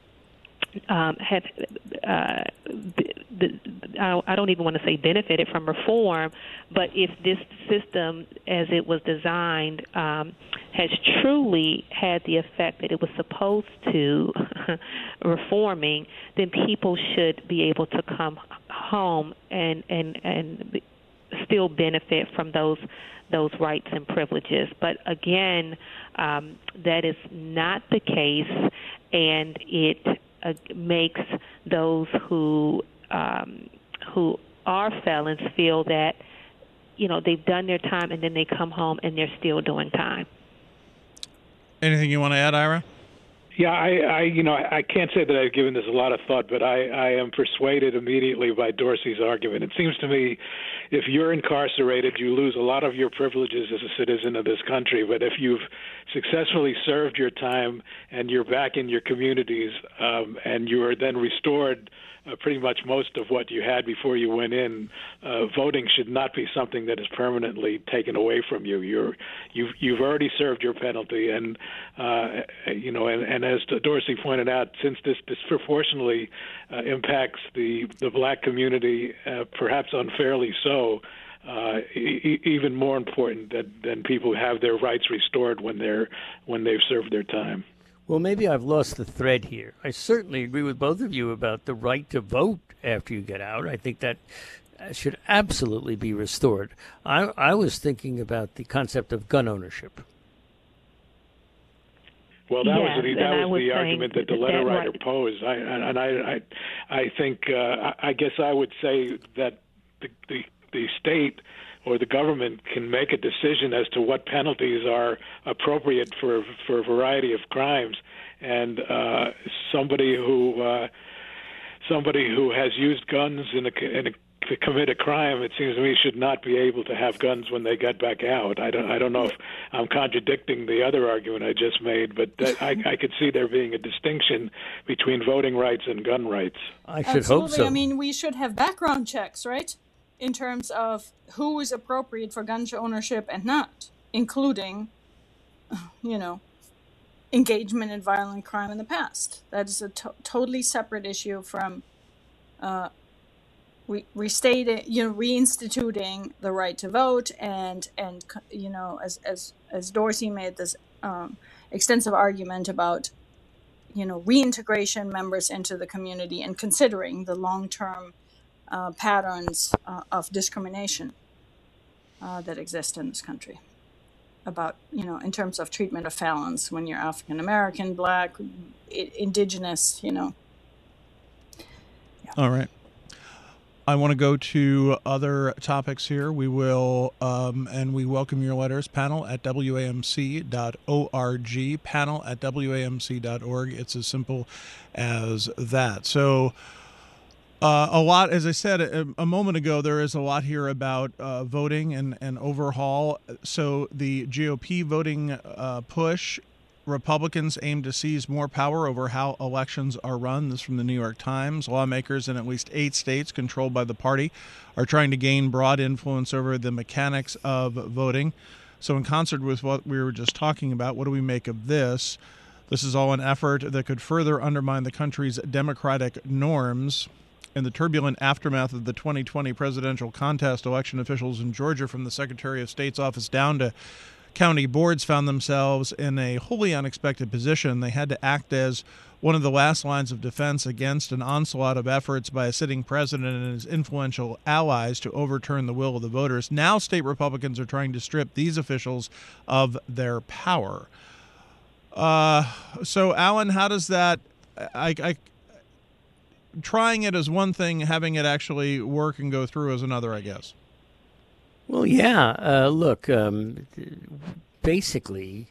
Um, have uh, the, I don't even want to say benefited from reform, but if this system, as it was designed, um, has truly had the effect that it was supposed to, reforming, then people should be able to come home and and and still benefit from those those rights and privileges. But again, um, that is not the case, and it Uh, makes those who um, who are felons feel that, you know, they've done their time and then they come home and they're still doing time. Anything you want to add, Ira? Yeah, I, I, you know, I can't say that I've given this a lot of thought, but I, I am persuaded immediately by Dorsey's argument. It seems to me, if you're incarcerated, you lose a lot of your privileges as a citizen of this country. But if you've successfully served your time and you're back in your communities, um, and you are then restored uh, pretty much most of what you had before you went in, uh, voting should not be something that is permanently taken away from you. You're, you've, you've already served your penalty, and uh, you know, and, and as Dorsey pointed out, since this disproportionately uh, impacts the the black community, uh, perhaps unfairly so, uh, e- even more important that than people have their rights restored when they're when they've served their time. Well, maybe I've lost the thread here. I certainly agree with both of you about the right to vote after you get out. I think that should absolutely be restored. I, I was thinking about the concept of gun ownership. Well, that Yes, was the, and that I was would the think argument that the that letter that writer right- posed. I, and I, I, I think, uh, I guess I would say that the, the the state or the government can make a decision as to what penalties are appropriate for for a variety of crimes, and uh, somebody who uh, somebody who has used guns in a, in a to commit a crime, it seems to me, should not be able to have guns when they get back out. I don't, I don't know if I'm contradicting the other argument I just made, but that, I, I could see there being a distinction between voting rights and gun rights. I should Absolutely. hope so. I mean, we should have background checks, right? In terms of who is appropriate for gun ownership and not, including, you know, engagement in violent crime in the past. That is a to- totally separate issue from uh, re- restating, you know, reinstituting the right to vote, and and you know, as as as Dorsey made this um, extensive argument about, you know, reintegration members into the community and considering the long-term uh, patterns uh, of discrimination uh, that exist in this country. About, you know, in terms of treatment of felons when you're African American, Black, I- Indigenous, you know. All right. I want to go to other topics here. We will, um, and we welcome your letters. Panel at W A M C dot org. Panel at W A M C dot org. It's as simple as that. So, uh, a lot, as I said a, a moment ago, there is a lot here about uh, voting and, and overhaul. So, the G O P voting uh, push. Republicans aim to seize more power over how elections are run. This from the New York Times. Lawmakers in at least eight states controlled by the party are trying to gain broad influence over the mechanics of voting. So in concert with what we were just talking about, what do we make of this? This is all an effort that could further undermine the country's democratic norms. In the turbulent aftermath of the twenty twenty presidential contest, election officials in Georgia, from the Secretary of State's office down to county boards, found themselves in a wholly unexpected position. They had to act as one of the last lines of defense against an onslaught of efforts by a sitting president and his influential allies to overturn the will of the voters. Now state Republicans are trying to strip these officials of their power. Uh, so, Alan, how does that... I, I, trying it is one thing, having it actually work and go through is another, I guess. Well, yeah. Uh, look, um, basically,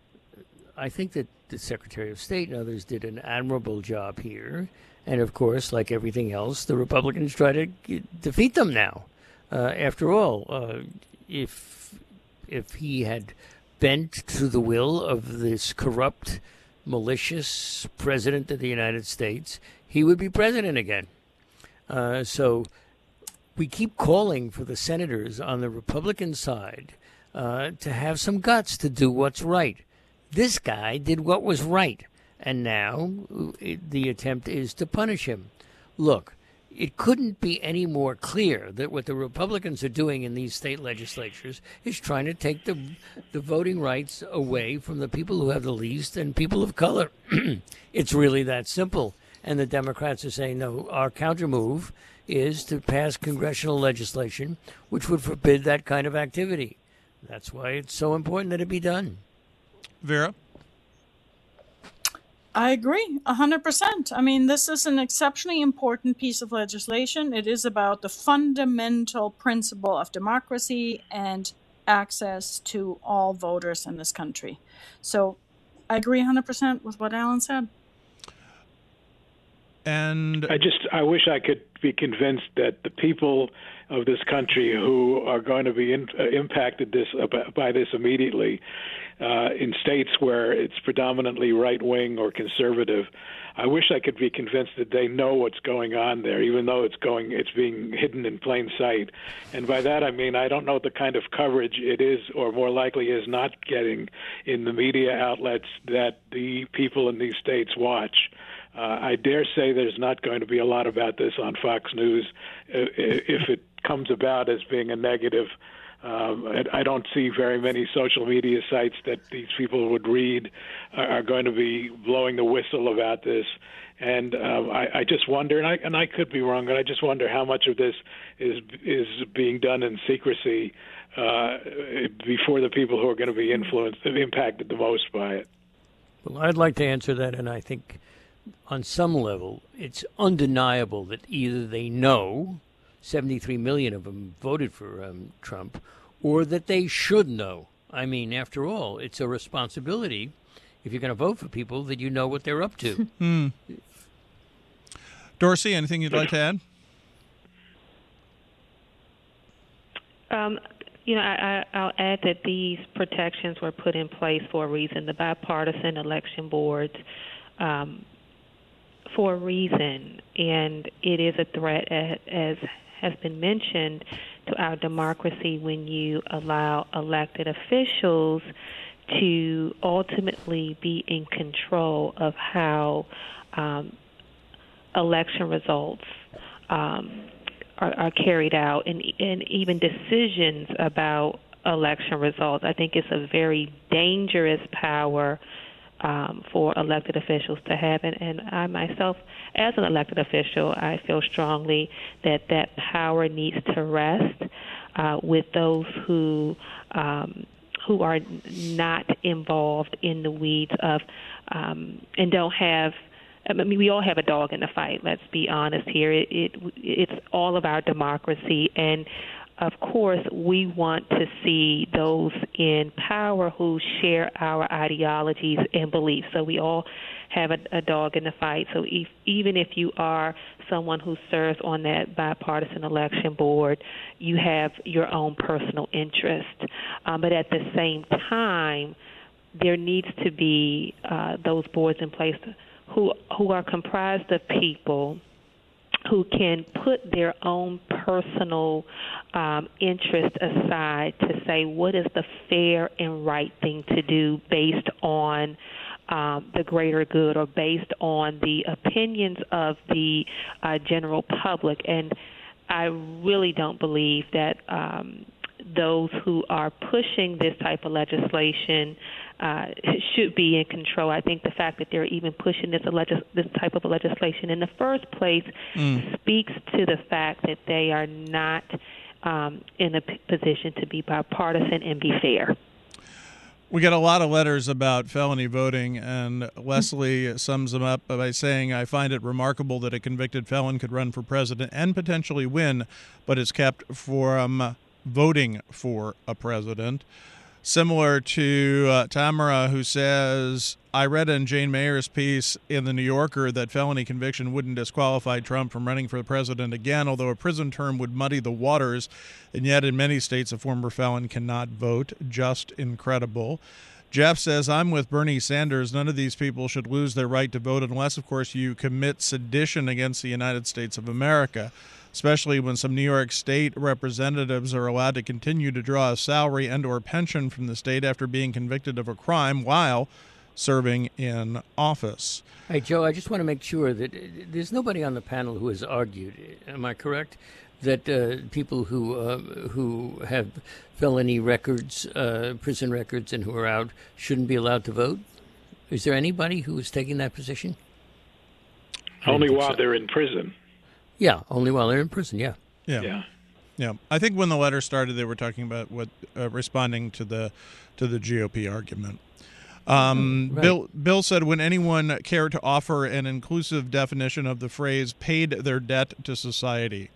I think that the Secretary of State and others did an admirable job here. And, of course, like everything else, the Republicans try to get, defeat them now. Uh, after all, uh, if if he had bent to the will of this corrupt, malicious president of the United States, he would be president again. Uh, so... We keep calling for the senators on the Republican side uh, to have some guts to do what's right. This guy did what was right, and now it, the attempt is to punish him. Look, it couldn't be any more clear that what the Republicans are doing in these state legislatures is trying to take the, the voting rights away from the people who have the least and people of color. It's really that simple. And the Democrats are saying, no, our countermove is to pass congressional legislation which would forbid that kind of activity. That's why it's so important that it be done. Vera? I agree, one hundred percent. I mean, this is an exceptionally important piece of legislation. It is about the fundamental principle of democracy and access to all voters in this country. So I agree one hundred percent with what Alan said. And I just, I wish I could be convinced that the people of this country who are going to be in, uh, impacted this uh, by this immediately, uh, in states where it's predominantly right-wing or conservative, I wish I could be convinced that they know what's going on there, even though it's going, it's being hidden in plain sight. And by that I mean I don't know the kind of coverage it is, or more likely is not getting in the media outlets that the people in these states watch. Uh, I dare say there's not going to be a lot about this on Fox News uh, if it comes about as being a negative. Um, I don't see very many social media sites that these people would read are going to be blowing the whistle about this. And um, I, I just wonder, and I, and I could be wrong, but I just wonder how much of this is is being done in secrecy uh, before the people who are going to be influenced, impacted the most by it. Well, I'd like to answer that, and I think on some level it's undeniable that either they know seventy-three million of them voted for um, Trump, or that they should know. I mean, after all, it's a responsibility, if you're going to vote for people, that you know what they're up to. Hmm. Dorsey, anything you'd like to add? Um, you know, I, I, I'll add that these protections were put in place for a reason. The bipartisan election boards, um, for a reason, and it is a threat, as has been mentioned, to our democracy when you allow elected officials to ultimately be in control of how um, election results um, are, are carried out, and, and even decisions about election results. I think it's a very dangerous power um, for elected officials to have, and, and I myself, as an elected official, I feel strongly that that power needs to rest uh, with those who um, who are not involved in the weeds of um, and don't have. I mean, we all have a dog in the fight. Let's be honest here. It, it it's all of our democracy, and of course, we want to see those in power who share our ideologies and beliefs. So we all have a, a dog in the fight. So if, even if you are someone who serves on that bipartisan election board, you have your own personal interest. Um, but at the same time, there needs to be uh, those boards in place who who are comprised of people who can put their own personal um, interest aside to say what is the fair and right thing to do based on um, the greater good or based on the opinions of the uh, general public. And I really don't believe that um, those who are pushing this type of legislation uh, should be in control. I think the fact that they're even pushing this, legis- this type of legislation in the first place mm. speaks to the fact that they are not um, in a p- position to be bipartisan and be fair. We get a lot of letters about felony voting, and Leslie sums them up by saying, I find it remarkable that a convicted felon could run for president and potentially win, but is kept from voting for a president. Similar to uh, Tamara, who says, I read in Jane Mayer's piece in The New Yorker that felony conviction wouldn't disqualify Trump from running for the president again, although a prison term would muddy the waters, and yet in many states a former felon cannot vote. Just incredible. Jeff says, I'm with Bernie Sanders. None of these people should lose their right to vote unless, of course, you commit sedition against the United States of America, especially when some New York State representatives are allowed to continue to draw a salary and or pension from the state after being convicted of a crime while serving in office. Hey, Joe, I just want to make sure that there's nobody on the panel who has argued, am I correct, that uh, people who uh, who have felony records, uh, prison records, and who are out shouldn't be allowed to vote? Is there anybody who is taking that position? Only while so. they're in prison. Yeah, only while they're in prison, yeah. Yeah. Yeah. Yeah. I think when the letter started, they were talking about what uh, responding to the to the G O P argument. Um, right. Bill Bill said, would anyone care to offer an inclusive definition of the phrase paid their debt to society?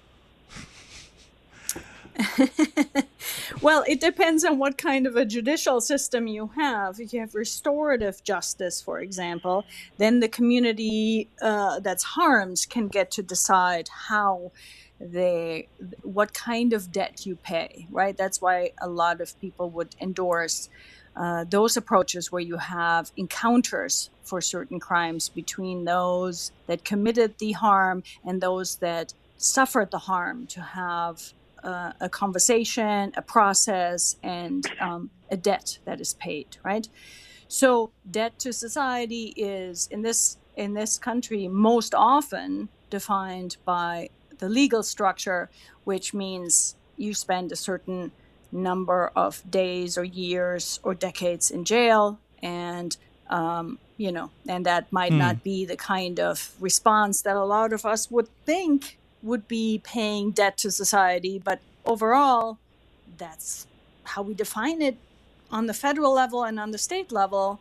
Well, it depends on what kind of a judicial system you have. If you have restorative justice, for example, then the community uh, that's harmed can get to decide how they, what kind of debt you pay, right? That's why a lot of people would endorse uh, those approaches where you have encounters for certain crimes between those that committed the harm and those that suffered the harm, to have Uh, a conversation, a process, and um, a debt that is paid, right? So debt to society is in this in this country most often defined by the legal structure, which means you spend a certain number of days or years or decades in jail, and um, you know, and that might mm. not be the kind of response that a lot of us would think would be paying debt to society, but overall, that's how we define it on the federal level and on the state level.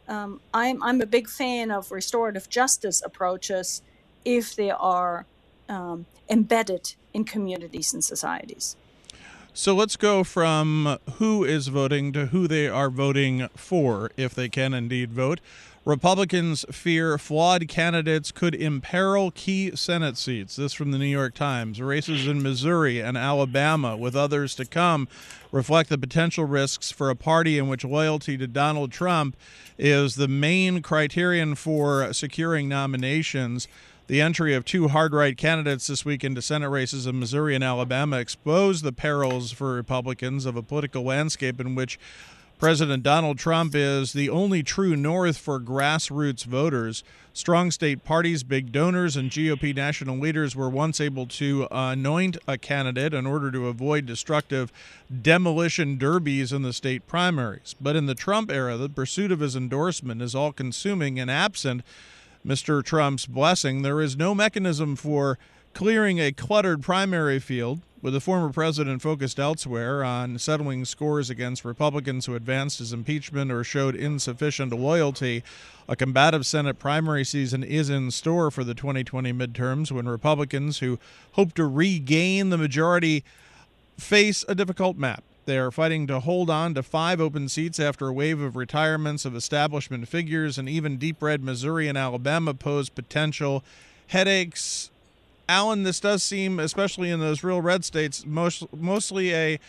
um, I'm I'm a big fan of restorative justice approaches if they are um, embedded in communities and societies. So let's go from who is voting to who they are voting for, if they can indeed vote. Republicans fear flawed candidates could imperil key Senate seats. This from the New York Times. Races in Missouri and Alabama, with others to come, reflect the potential risks for a party in which loyalty to Donald Trump is the main criterion for securing nominations. The entry of two hard-right candidates this week into Senate races in Missouri and Alabama exposed the perils for Republicans of a political landscape in which President Donald Trump is the only true north for grassroots voters. Strong state parties, big donors, and G O P national leaders were once able to anoint a candidate in order to avoid destructive demolition derbies in the state primaries. But in the Trump era, the pursuit of his endorsement is all-consuming, and absent Mister Trump's blessing, there is no mechanism for clearing a cluttered primary field, with the former president focused elsewhere on settling scores against Republicans who advanced his impeachment or showed insufficient loyalty. A combative Senate primary season is in store for the twenty twenty midterms, when Republicans who hope to regain the majority face a difficult map. They are fighting to hold on to five open seats after a wave of retirements of establishment figures, and even deep red Missouri and Alabama pose potential headaches. Alan, this does seem, especially in those real red states, most, mostly a,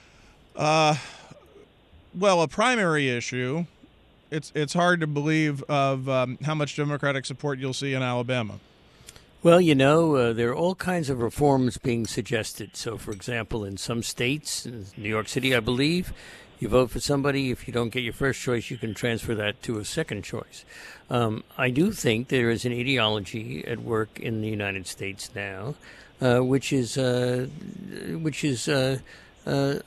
uh, well, a primary issue. It's it's hard to believe of um, how much Democratic support you'll see in Alabama. Well, you know, uh, there are all kinds of reforms being suggested. So, for example, in some states, in New York City, I believe, you vote for somebody. If you don't get your first choice, you can transfer that to a second choice. Um, I do think there is an ideology at work in the United States now, uh, which is uh, which is uh, uh,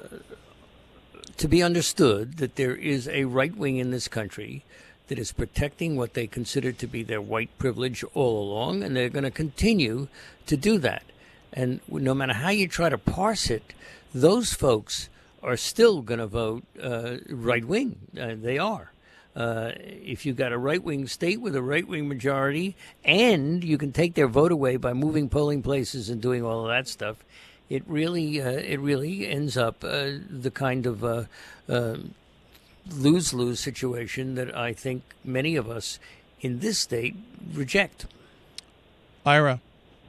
to be understood that there is a right wing in this country that is protecting what they consider to be their white privilege all along, and they're going to continue to do that. And no matter how you try to parse it, those folks are still going to vote uh, right-wing. Uh, they are. Uh, if you've got a right-wing state with a right-wing majority, and you can take their vote away by moving polling places and doing all of that stuff, it really, uh, it really ends up uh, the kind of uh, uh, lose-lose situation that I think many of us in this state reject. Ira.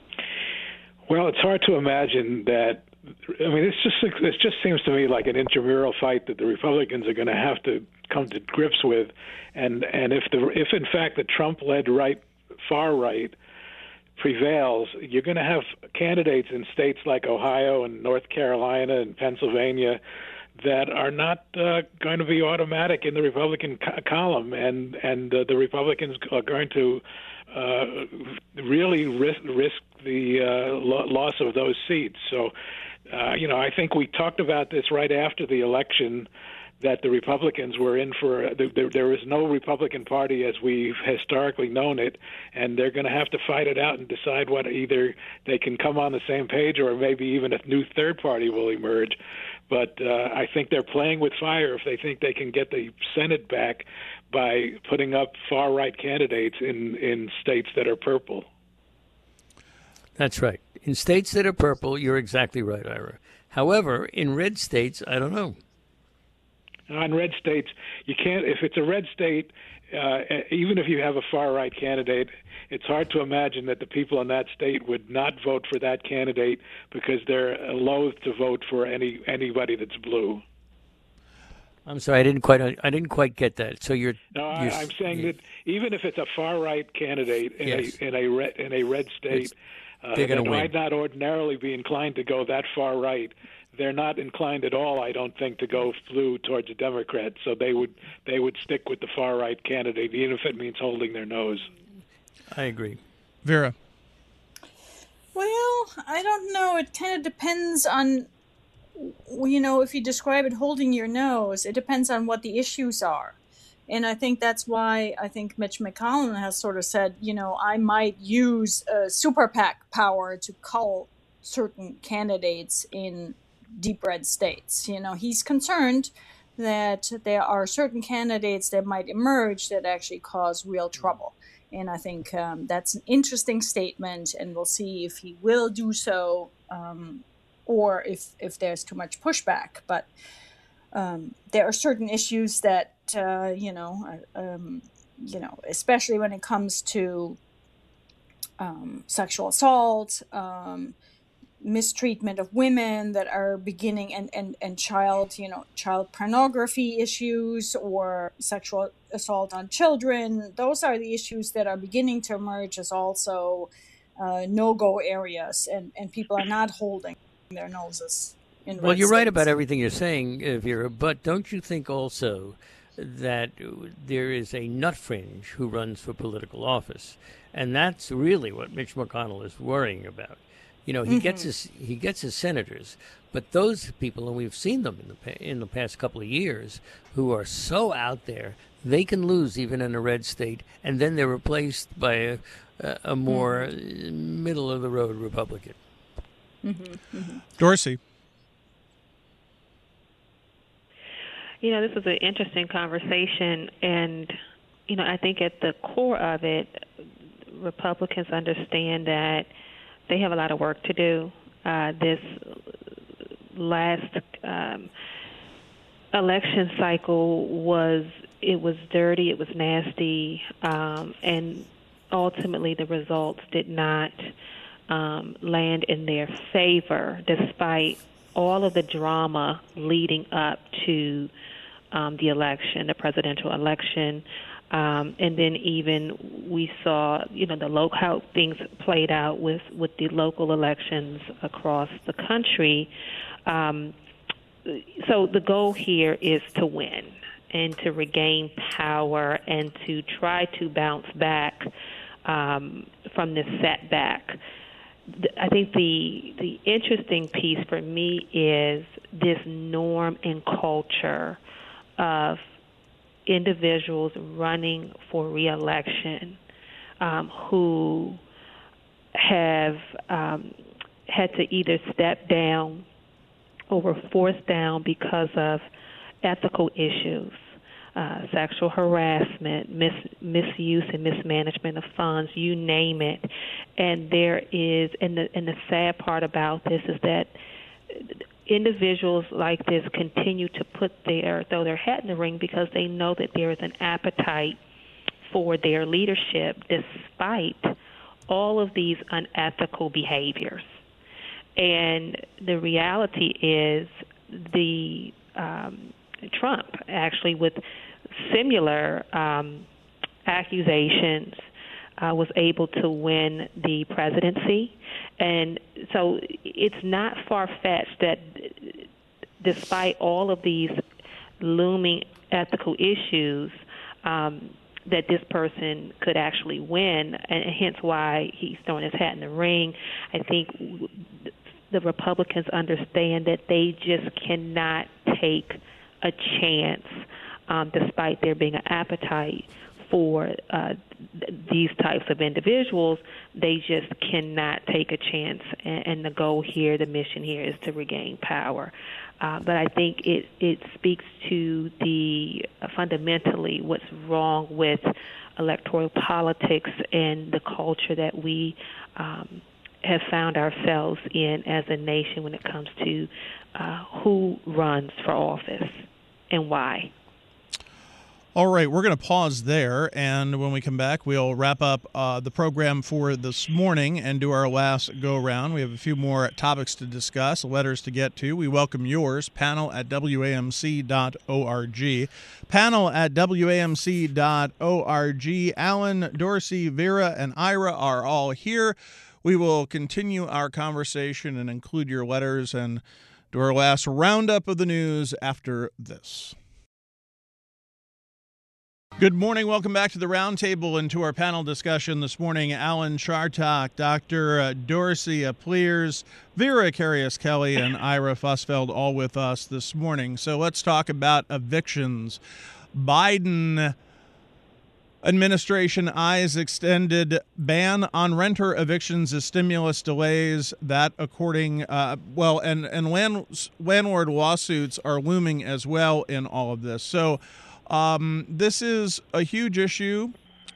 Well, it's hard to imagine that. I mean, it's just it just seems to me like an intramural fight that the Republicans are going to have to come to grips with, and and if the if in fact the Trump-led right, far right prevails, you're going to have candidates in states like Ohio and North Carolina and Pennsylvania that are not uh, going to be automatic in the Republican co- column, and and uh, the Republicans are going to uh, really risk, risk the uh, lo- loss of those seats. So, uh, you know, I think we talked about this right after the election, that the Republicans were in for, there, there is no Republican Party as we've historically known it, and they're going to have to fight it out and decide what either they can come on the same page or maybe even a new third party will emerge. But uh, I think they're playing with fire if they think they can get the Senate back by putting up far-right candidates in, in states that are purple. That's right. In states that are purple, you're exactly right, Ira. However, in red states, I don't know. On red states, you can't. If it's a red state, uh, even if you have a far-right candidate, it's hard to imagine that the people in that state would not vote for that candidate because they're loath to vote for any anybody that's blue. I'm sorry, I didn't quite. I didn't quite get that. So you're. No, I, you're, I'm saying that even if it's a far-right candidate in yes. a in a red in a red state, uh, that might not ordinarily be inclined to go that far right. They're not inclined at all, I don't think, to go blue towards a Democrat. So they would they would stick with the far right candidate, even if it means holding their nose. I agree. Vera. Well, I don't know. It kind of depends on, you know, if you describe it holding your nose, it depends on what the issues are. And I think that's why I think Mitch McConnell has sort of said, you know, I might use uh, super PAC power to cull certain candidates in deep red states. You know, he's concerned that there are certain candidates that might emerge that actually cause real trouble. And I think um, that's an interesting statement, and we'll see if he will do so um, or if, if there's too much pushback. But um, there are certain issues that, uh, you know, um, you know, especially when it comes to um, sexual assault, um, mistreatment of women that are beginning and, and, and child, you know, child pornography issues or sexual assault on children. Those are the issues that are beginning to emerge as also uh, no-go areas, and, and people are not holding their noses in red Well, you're right states. about everything you're saying, uh, Vera, but don't you think also that there is a nut fringe who runs for political office? And that's really what Mitch McConnell is worrying about. You know, he mm-hmm. gets his he gets his senators, but those people, and we've seen them in the in the past couple of years, who are so out there, they can lose even in a red state, and then they're replaced by a, a more mm-hmm. middle of the road Republican. Mm-hmm. Mm-hmm. Dorsey. You know, this is an interesting conversation, and you know, I think at the core of it, Republicans understand that they have a lot of work to do. Uh, this last um, election cycle was, it was dirty, it was nasty, um, and ultimately the results did not um, land in their favor, despite all of the drama leading up to um, the election, the presidential election. Um, and then even we saw, you know, the lo- how things played out with, with the local elections across the country. Um, so the goal here is to win and to regain power and to try to bounce back um, from this setback. I think the the interesting piece for me is this norm and culture of individuals running for re-election um, who have um, had to either step down or were forced down because of ethical issues, uh, sexual harassment, mis- misuse and mismanagement of funds, you name it. And there is, and the, and the sad part about this is that individuals like this continue to put their throw their hat in the ring because they know that there is an appetite for their leadership despite all of these unethical behaviors. And the reality is the um, Trump actually with similar um, accusations uh, was able to win the presidency. And so it's not far-fetched that despite all of these looming ethical issues, um, that this person could actually win, and hence why he's throwing his hat in the ring. I think the Republicans understand that they just cannot take a chance, um, despite there being an appetite for uh, these types of individuals. They just cannot take a chance, and, and the goal here, the mission here, is to regain power. Uh, but I think it, it speaks to the uh, fundamentally what's wrong with electoral politics and the culture that we um, have found ourselves in as a nation when it comes to uh, who runs for office and why. All right, we're going to pause there, and when we come back, we'll wrap up uh, the program for this morning and do our last go-round. We have a few more topics to discuss, letters to get to. We welcome yours, panel at W A M C dot org. Panel at W A M C dot org. Alan, Dorsey, Vera, and Ira are all here. We will continue our conversation and include your letters and do our last roundup of the news after this. Good morning. Welcome back to the roundtable and to our panel discussion this morning. Alan Chartock, Doctor Dorsey Pliers, Vera Karius-Kelly, and Ira Fussfeld all with us this morning. So let's talk about evictions. Biden Administration eyes extended ban on renter evictions as stimulus delays. That, according, uh, well, and and land, landlord lawsuits are looming as well in all of this. So um, this is a huge issue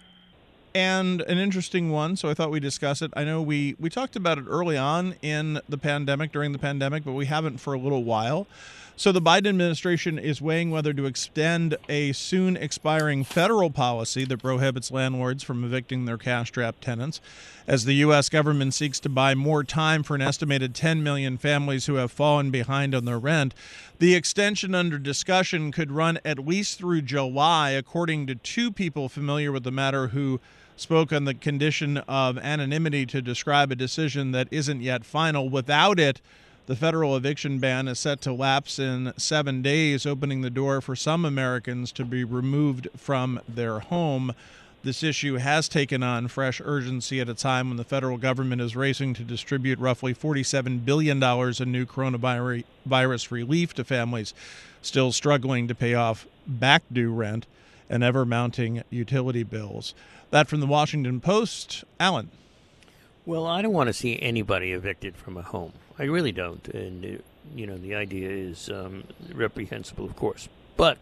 and an interesting one. So I thought we'd discuss it. I know we we talked about it early on in the pandemic, during the pandemic, but we haven't for a little while. So the Biden administration is weighing whether to extend a soon expiring federal policy that prohibits landlords from evicting their cash-strapped tenants, as the U S government seeks to buy more time for an estimated ten million families who have fallen behind on their rent. The extension under discussion could run at least through July, according to two people familiar with the matter who spoke on the condition of anonymity to describe a decision that isn't yet final. Without it, the federal eviction ban is set to lapse in seven days, opening the door for some Americans to be removed from their home. This issue has taken on fresh urgency at a time when the federal government is racing to distribute roughly forty-seven billion dollars in new coronavirus relief to families still struggling to pay off back due rent and ever-mounting utility bills. That from the Washington Post. Alan. Well, I don't want to see anybody evicted from a home. I really don't. And, uh, you know, the idea is um, reprehensible, of course. But,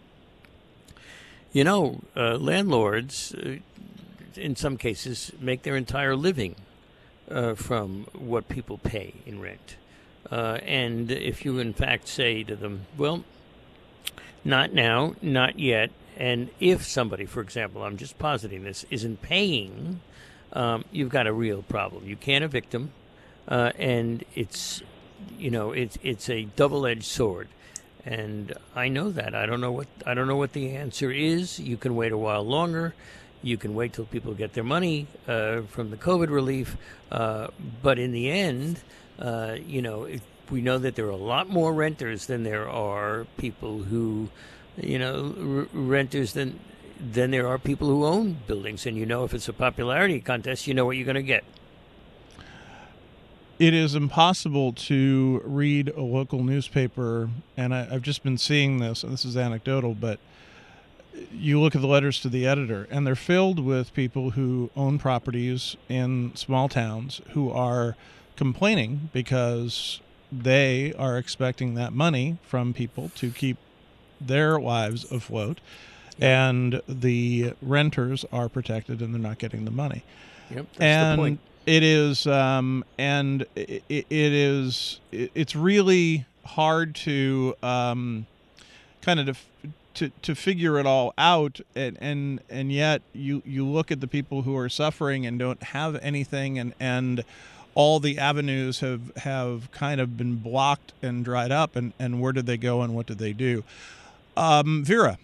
you know, uh, landlords, uh, in some cases, make their entire living uh, from what people pay in rent. Uh, and if you, in fact, say to them, well, not now, not yet, and if somebody, for example, I'm just positing this, isn't paying, um, you've got a real problem. You can't evict them. Uh, and it's, you know, it's it's a double-edged sword, and I know that. I don't know what I don't know what the answer is. You can wait a while longer. You can wait till people get their money uh, from the COVID relief. Uh, but in the end, uh, you know, it, we know that there are a lot more renters than there are people who, you know, r- renters than than there are people who own buildings. And you know, if it's a popularity contest, you know what you're going to get. It is impossible to read a local newspaper, and I, I've just been seeing this, and this is anecdotal, but you look at the letters to the editor, and they're filled with people who own properties in small towns who are complaining because they are expecting that money from people to keep their lives afloat, and the renters are protected and they're not getting the money. Yep, that's and the point. It is, um, and it, it is, it's really hard to um, kind of to, to to figure it all out, and, and and yet you you look at the people who are suffering and don't have anything, and and all the avenues have have kind of been blocked and dried up, and and where did they go and what did they do? Um, Vera.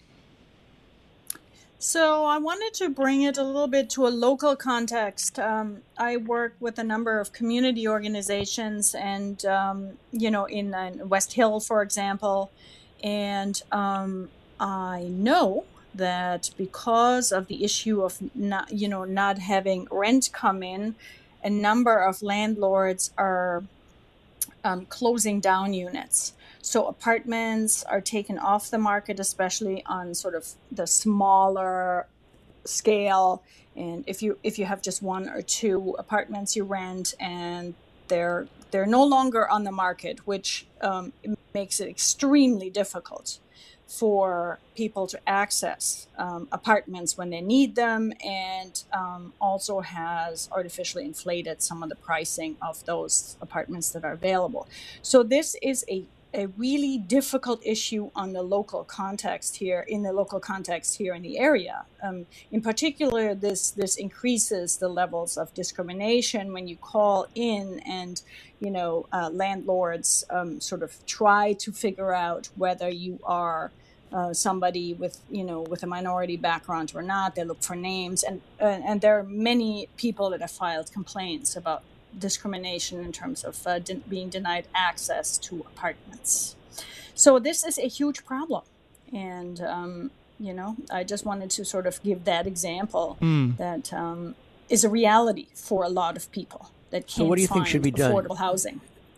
So I wanted to bring it a little bit to a local context. Um, I work with a number of community organizations, and um, you know, in, in West Hill, for example, and um, I know that because of the issue of not, you know, not having rent come in, a number of landlords are um, closing down units. So apartments are taken off the market, especially on sort of the smaller scale. And if you if you have just one or two apartments you rent, and they're they're no longer on the market, which um, makes it extremely difficult for people to access um, apartments when they need them, and um, also has artificially inflated some of the pricing of those apartments that are available. So this is a a really difficult issue on the local context here, in the local context here in the area. Um, in particular, this this increases the levels of discrimination when you call in and, you know, uh, landlords um, sort of try to figure out whether you are uh, somebody with, you know, with a minority background or not. They look for names, and uh, and there are many people that have filed complaints about discrimination in terms of uh, de- being denied access to apartments. So this is a huge problem. And, um, you know, I just wanted to sort of give that example mm. that um, is a reality for a lot of people that can't so what do you find think should be done? affordable housing.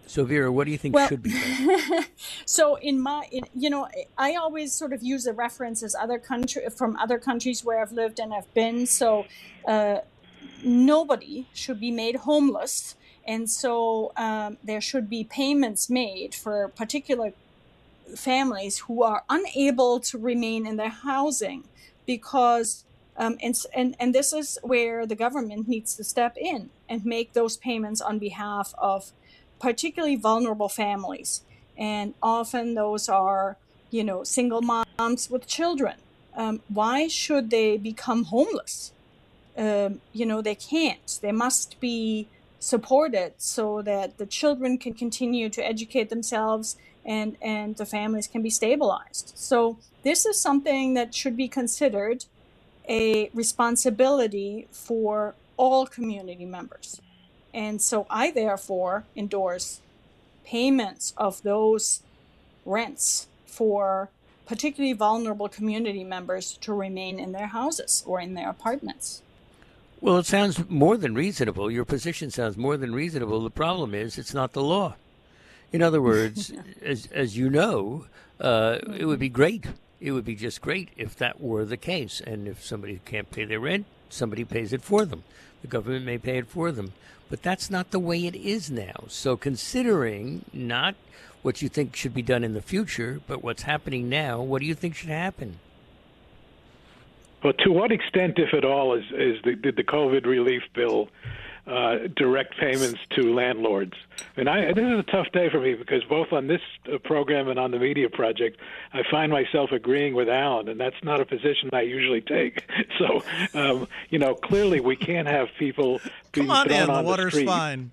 So, Vera, what do you think well, should be done? So, in my, in, you know, I always sort of use the references other country from other countries where I've lived and I've been. So, uh, nobody should be made homeless, and so um, there should be payments made for particular families who are unable to remain in their housing because. Um, and, and and this is where the government needs to step in and make those payments on behalf of particularly vulnerable families. And often those are, you know, single moms with children. Um, why should they become homeless? Um, you know, they can't. They must be supported so that the children can continue to educate themselves and, and the families can be stabilized. So this is something that should be considered a responsibility for all community members. And so I therefore endorse payments of those rents for particularly vulnerable community members to remain in their houses or in their apartments. Well, it sounds more than reasonable. Your position sounds more than reasonable. The problem is it's not the law. In other words, as as you know, uh, it would be great. It would be just great if that were the case. And if somebody can't pay their rent, somebody pays it for them. The government may pay it for them. But that's not the way it is now. So considering not what you think should be done in the future, but what's happening now, what do you think should happen? Well, to what extent, if at all, is, is the, did the COVID relief bill uh, direct payments to landlords? And I, this is a tough day for me because both on this program and on the media project, I find myself agreeing with Alan, and that's not a position I usually take. So, um, you know, clearly we can't have people being Come on thrown in, on the water's street. fine.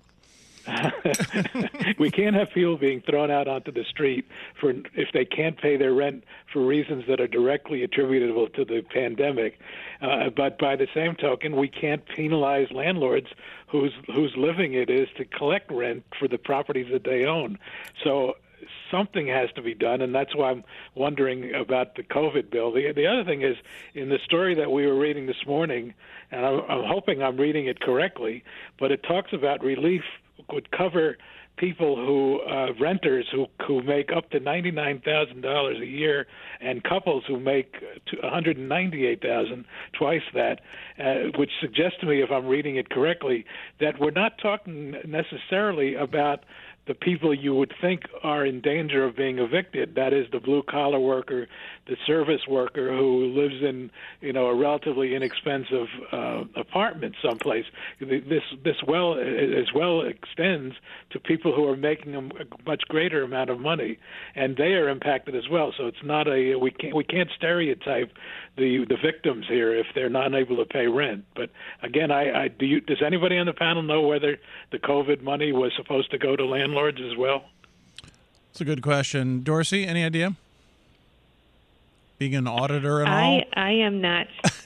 We can't have people being thrown out onto the street for if they can't pay their rent for reasons that are directly attributable to the pandemic. Uh, but by the same token, we can't penalize landlords whose whose living it is to collect rent for the properties that they own. So something has to be done, and that's why I'm wondering about the COVID bill. The, the other thing is, in the story that we were reading this morning, and I'm, I'm hoping I'm reading it correctly, but it talks about relief would cover people who uh, renters who who make up to ninety-nine thousand dollars a year, and couples who make one hundred ninety-eight thousand dollars, twice that, uh, which suggests to me, if I'm reading it correctly, that we're not talking necessarily about the people you would think are in danger of being evicted. That is the blue-collar worker, the service worker who lives in, you know, a relatively inexpensive uh, apartment someplace. This this well as well extends to people who are making a much greater amount of money, and they are impacted as well. So it's not a we can't we can't stereotype the the victims here if they're not able to pay rent. But again, I, I do. You, does anybody on the panel know whether the COVID money was supposed to go to landlords as well? It's a good question. Dorsey, any idea? Being an auditor and I, all? I am not.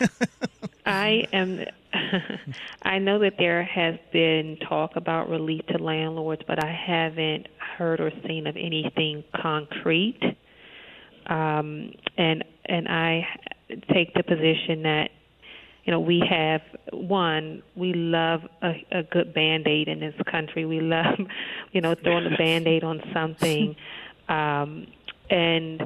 I am. I know that there has been talk about relief to landlords, but I haven't heard or seen of anything concrete. Um, and and I take the position that, you know, we have, one, we love a, a good Band-Aid in this country. We love, you know, throwing a Band-Aid on something. Um, and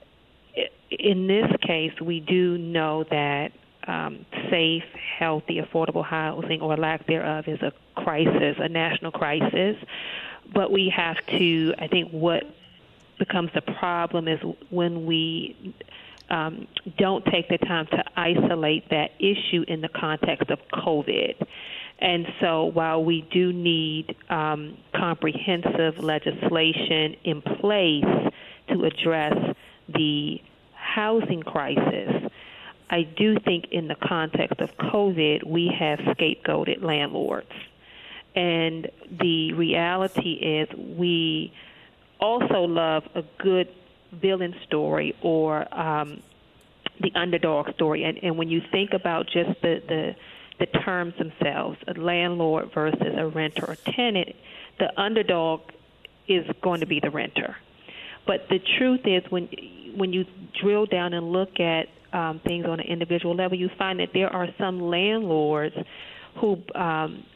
in this case, we do know that um, safe, healthy, affordable housing or lack thereof is a crisis, a national crisis. But we have to, I think what becomes the problem is when we um, don't take the time to isolate that issue in the context of COVID. And so while we do need um, comprehensive legislation in place to address the housing crisis, I do think in the context of COVID, we have scapegoated landlords. And the reality is we also love a good villain story or um, the underdog story. And, and when you think about just the, the, the terms themselves, a landlord versus a renter or tenant, the underdog is going to be the renter. But the truth is when when you drill down and look at um, things on an individual level, you find that there are some landlords who um,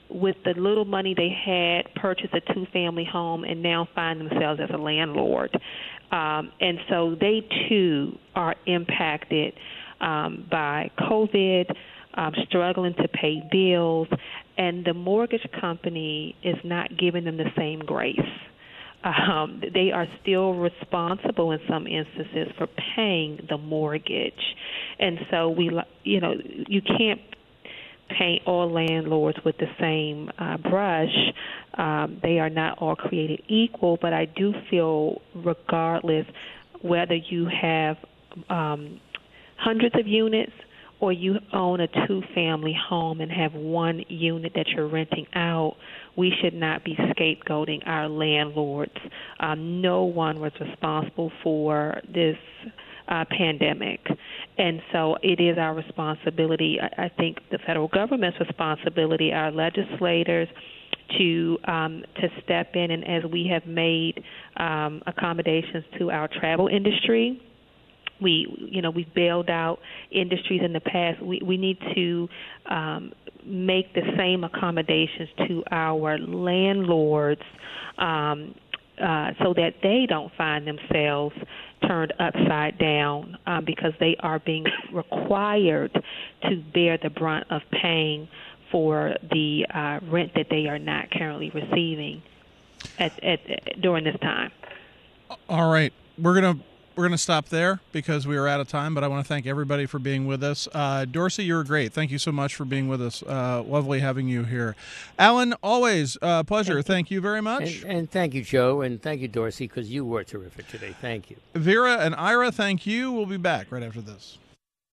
with the little money they had, purchase a two-family home and now find themselves as a landlord. Um, and so they, too, are impacted um, by COVID, um, struggling to pay bills, and the mortgage company is not giving them the same grace. Um, they are still responsible in some instances for paying the mortgage. And so, we, you know, you can't paint all landlords with the same uh, brush. Um, they are not all created equal, but I do feel regardless whether you have um, hundreds of units or you own a two-family home and have one unit that you're renting out, we should not be scapegoating our landlords. Um, no one was responsible for this uh, pandemic. And so it is our responsibility, I, I think the federal government's responsibility, our legislators, to um, to step in. And as we have made um, accommodations to our travel industry, we, you know, we've bailed out industries in the past. We, we need to um, make the same accommodations to our landlords um, uh, so that they don't find themselves turned upside down um, because they are being required to bear the brunt of paying for the uh, rent that they are not currently receiving at, at, at during this time. All right, we're gonna we're gonna stop there because we are out of time. But I want to thank everybody for being with us. Uh, Dorsey, you were great. Thank you so much for being with us. Uh, lovely having you here. Alan, always a pleasure. Thank you very much. And, and thank you, Joe, and thank you, Dorsey, because you were terrific today. Thank you. Vera and Ira, thank you. We'll be back right after this.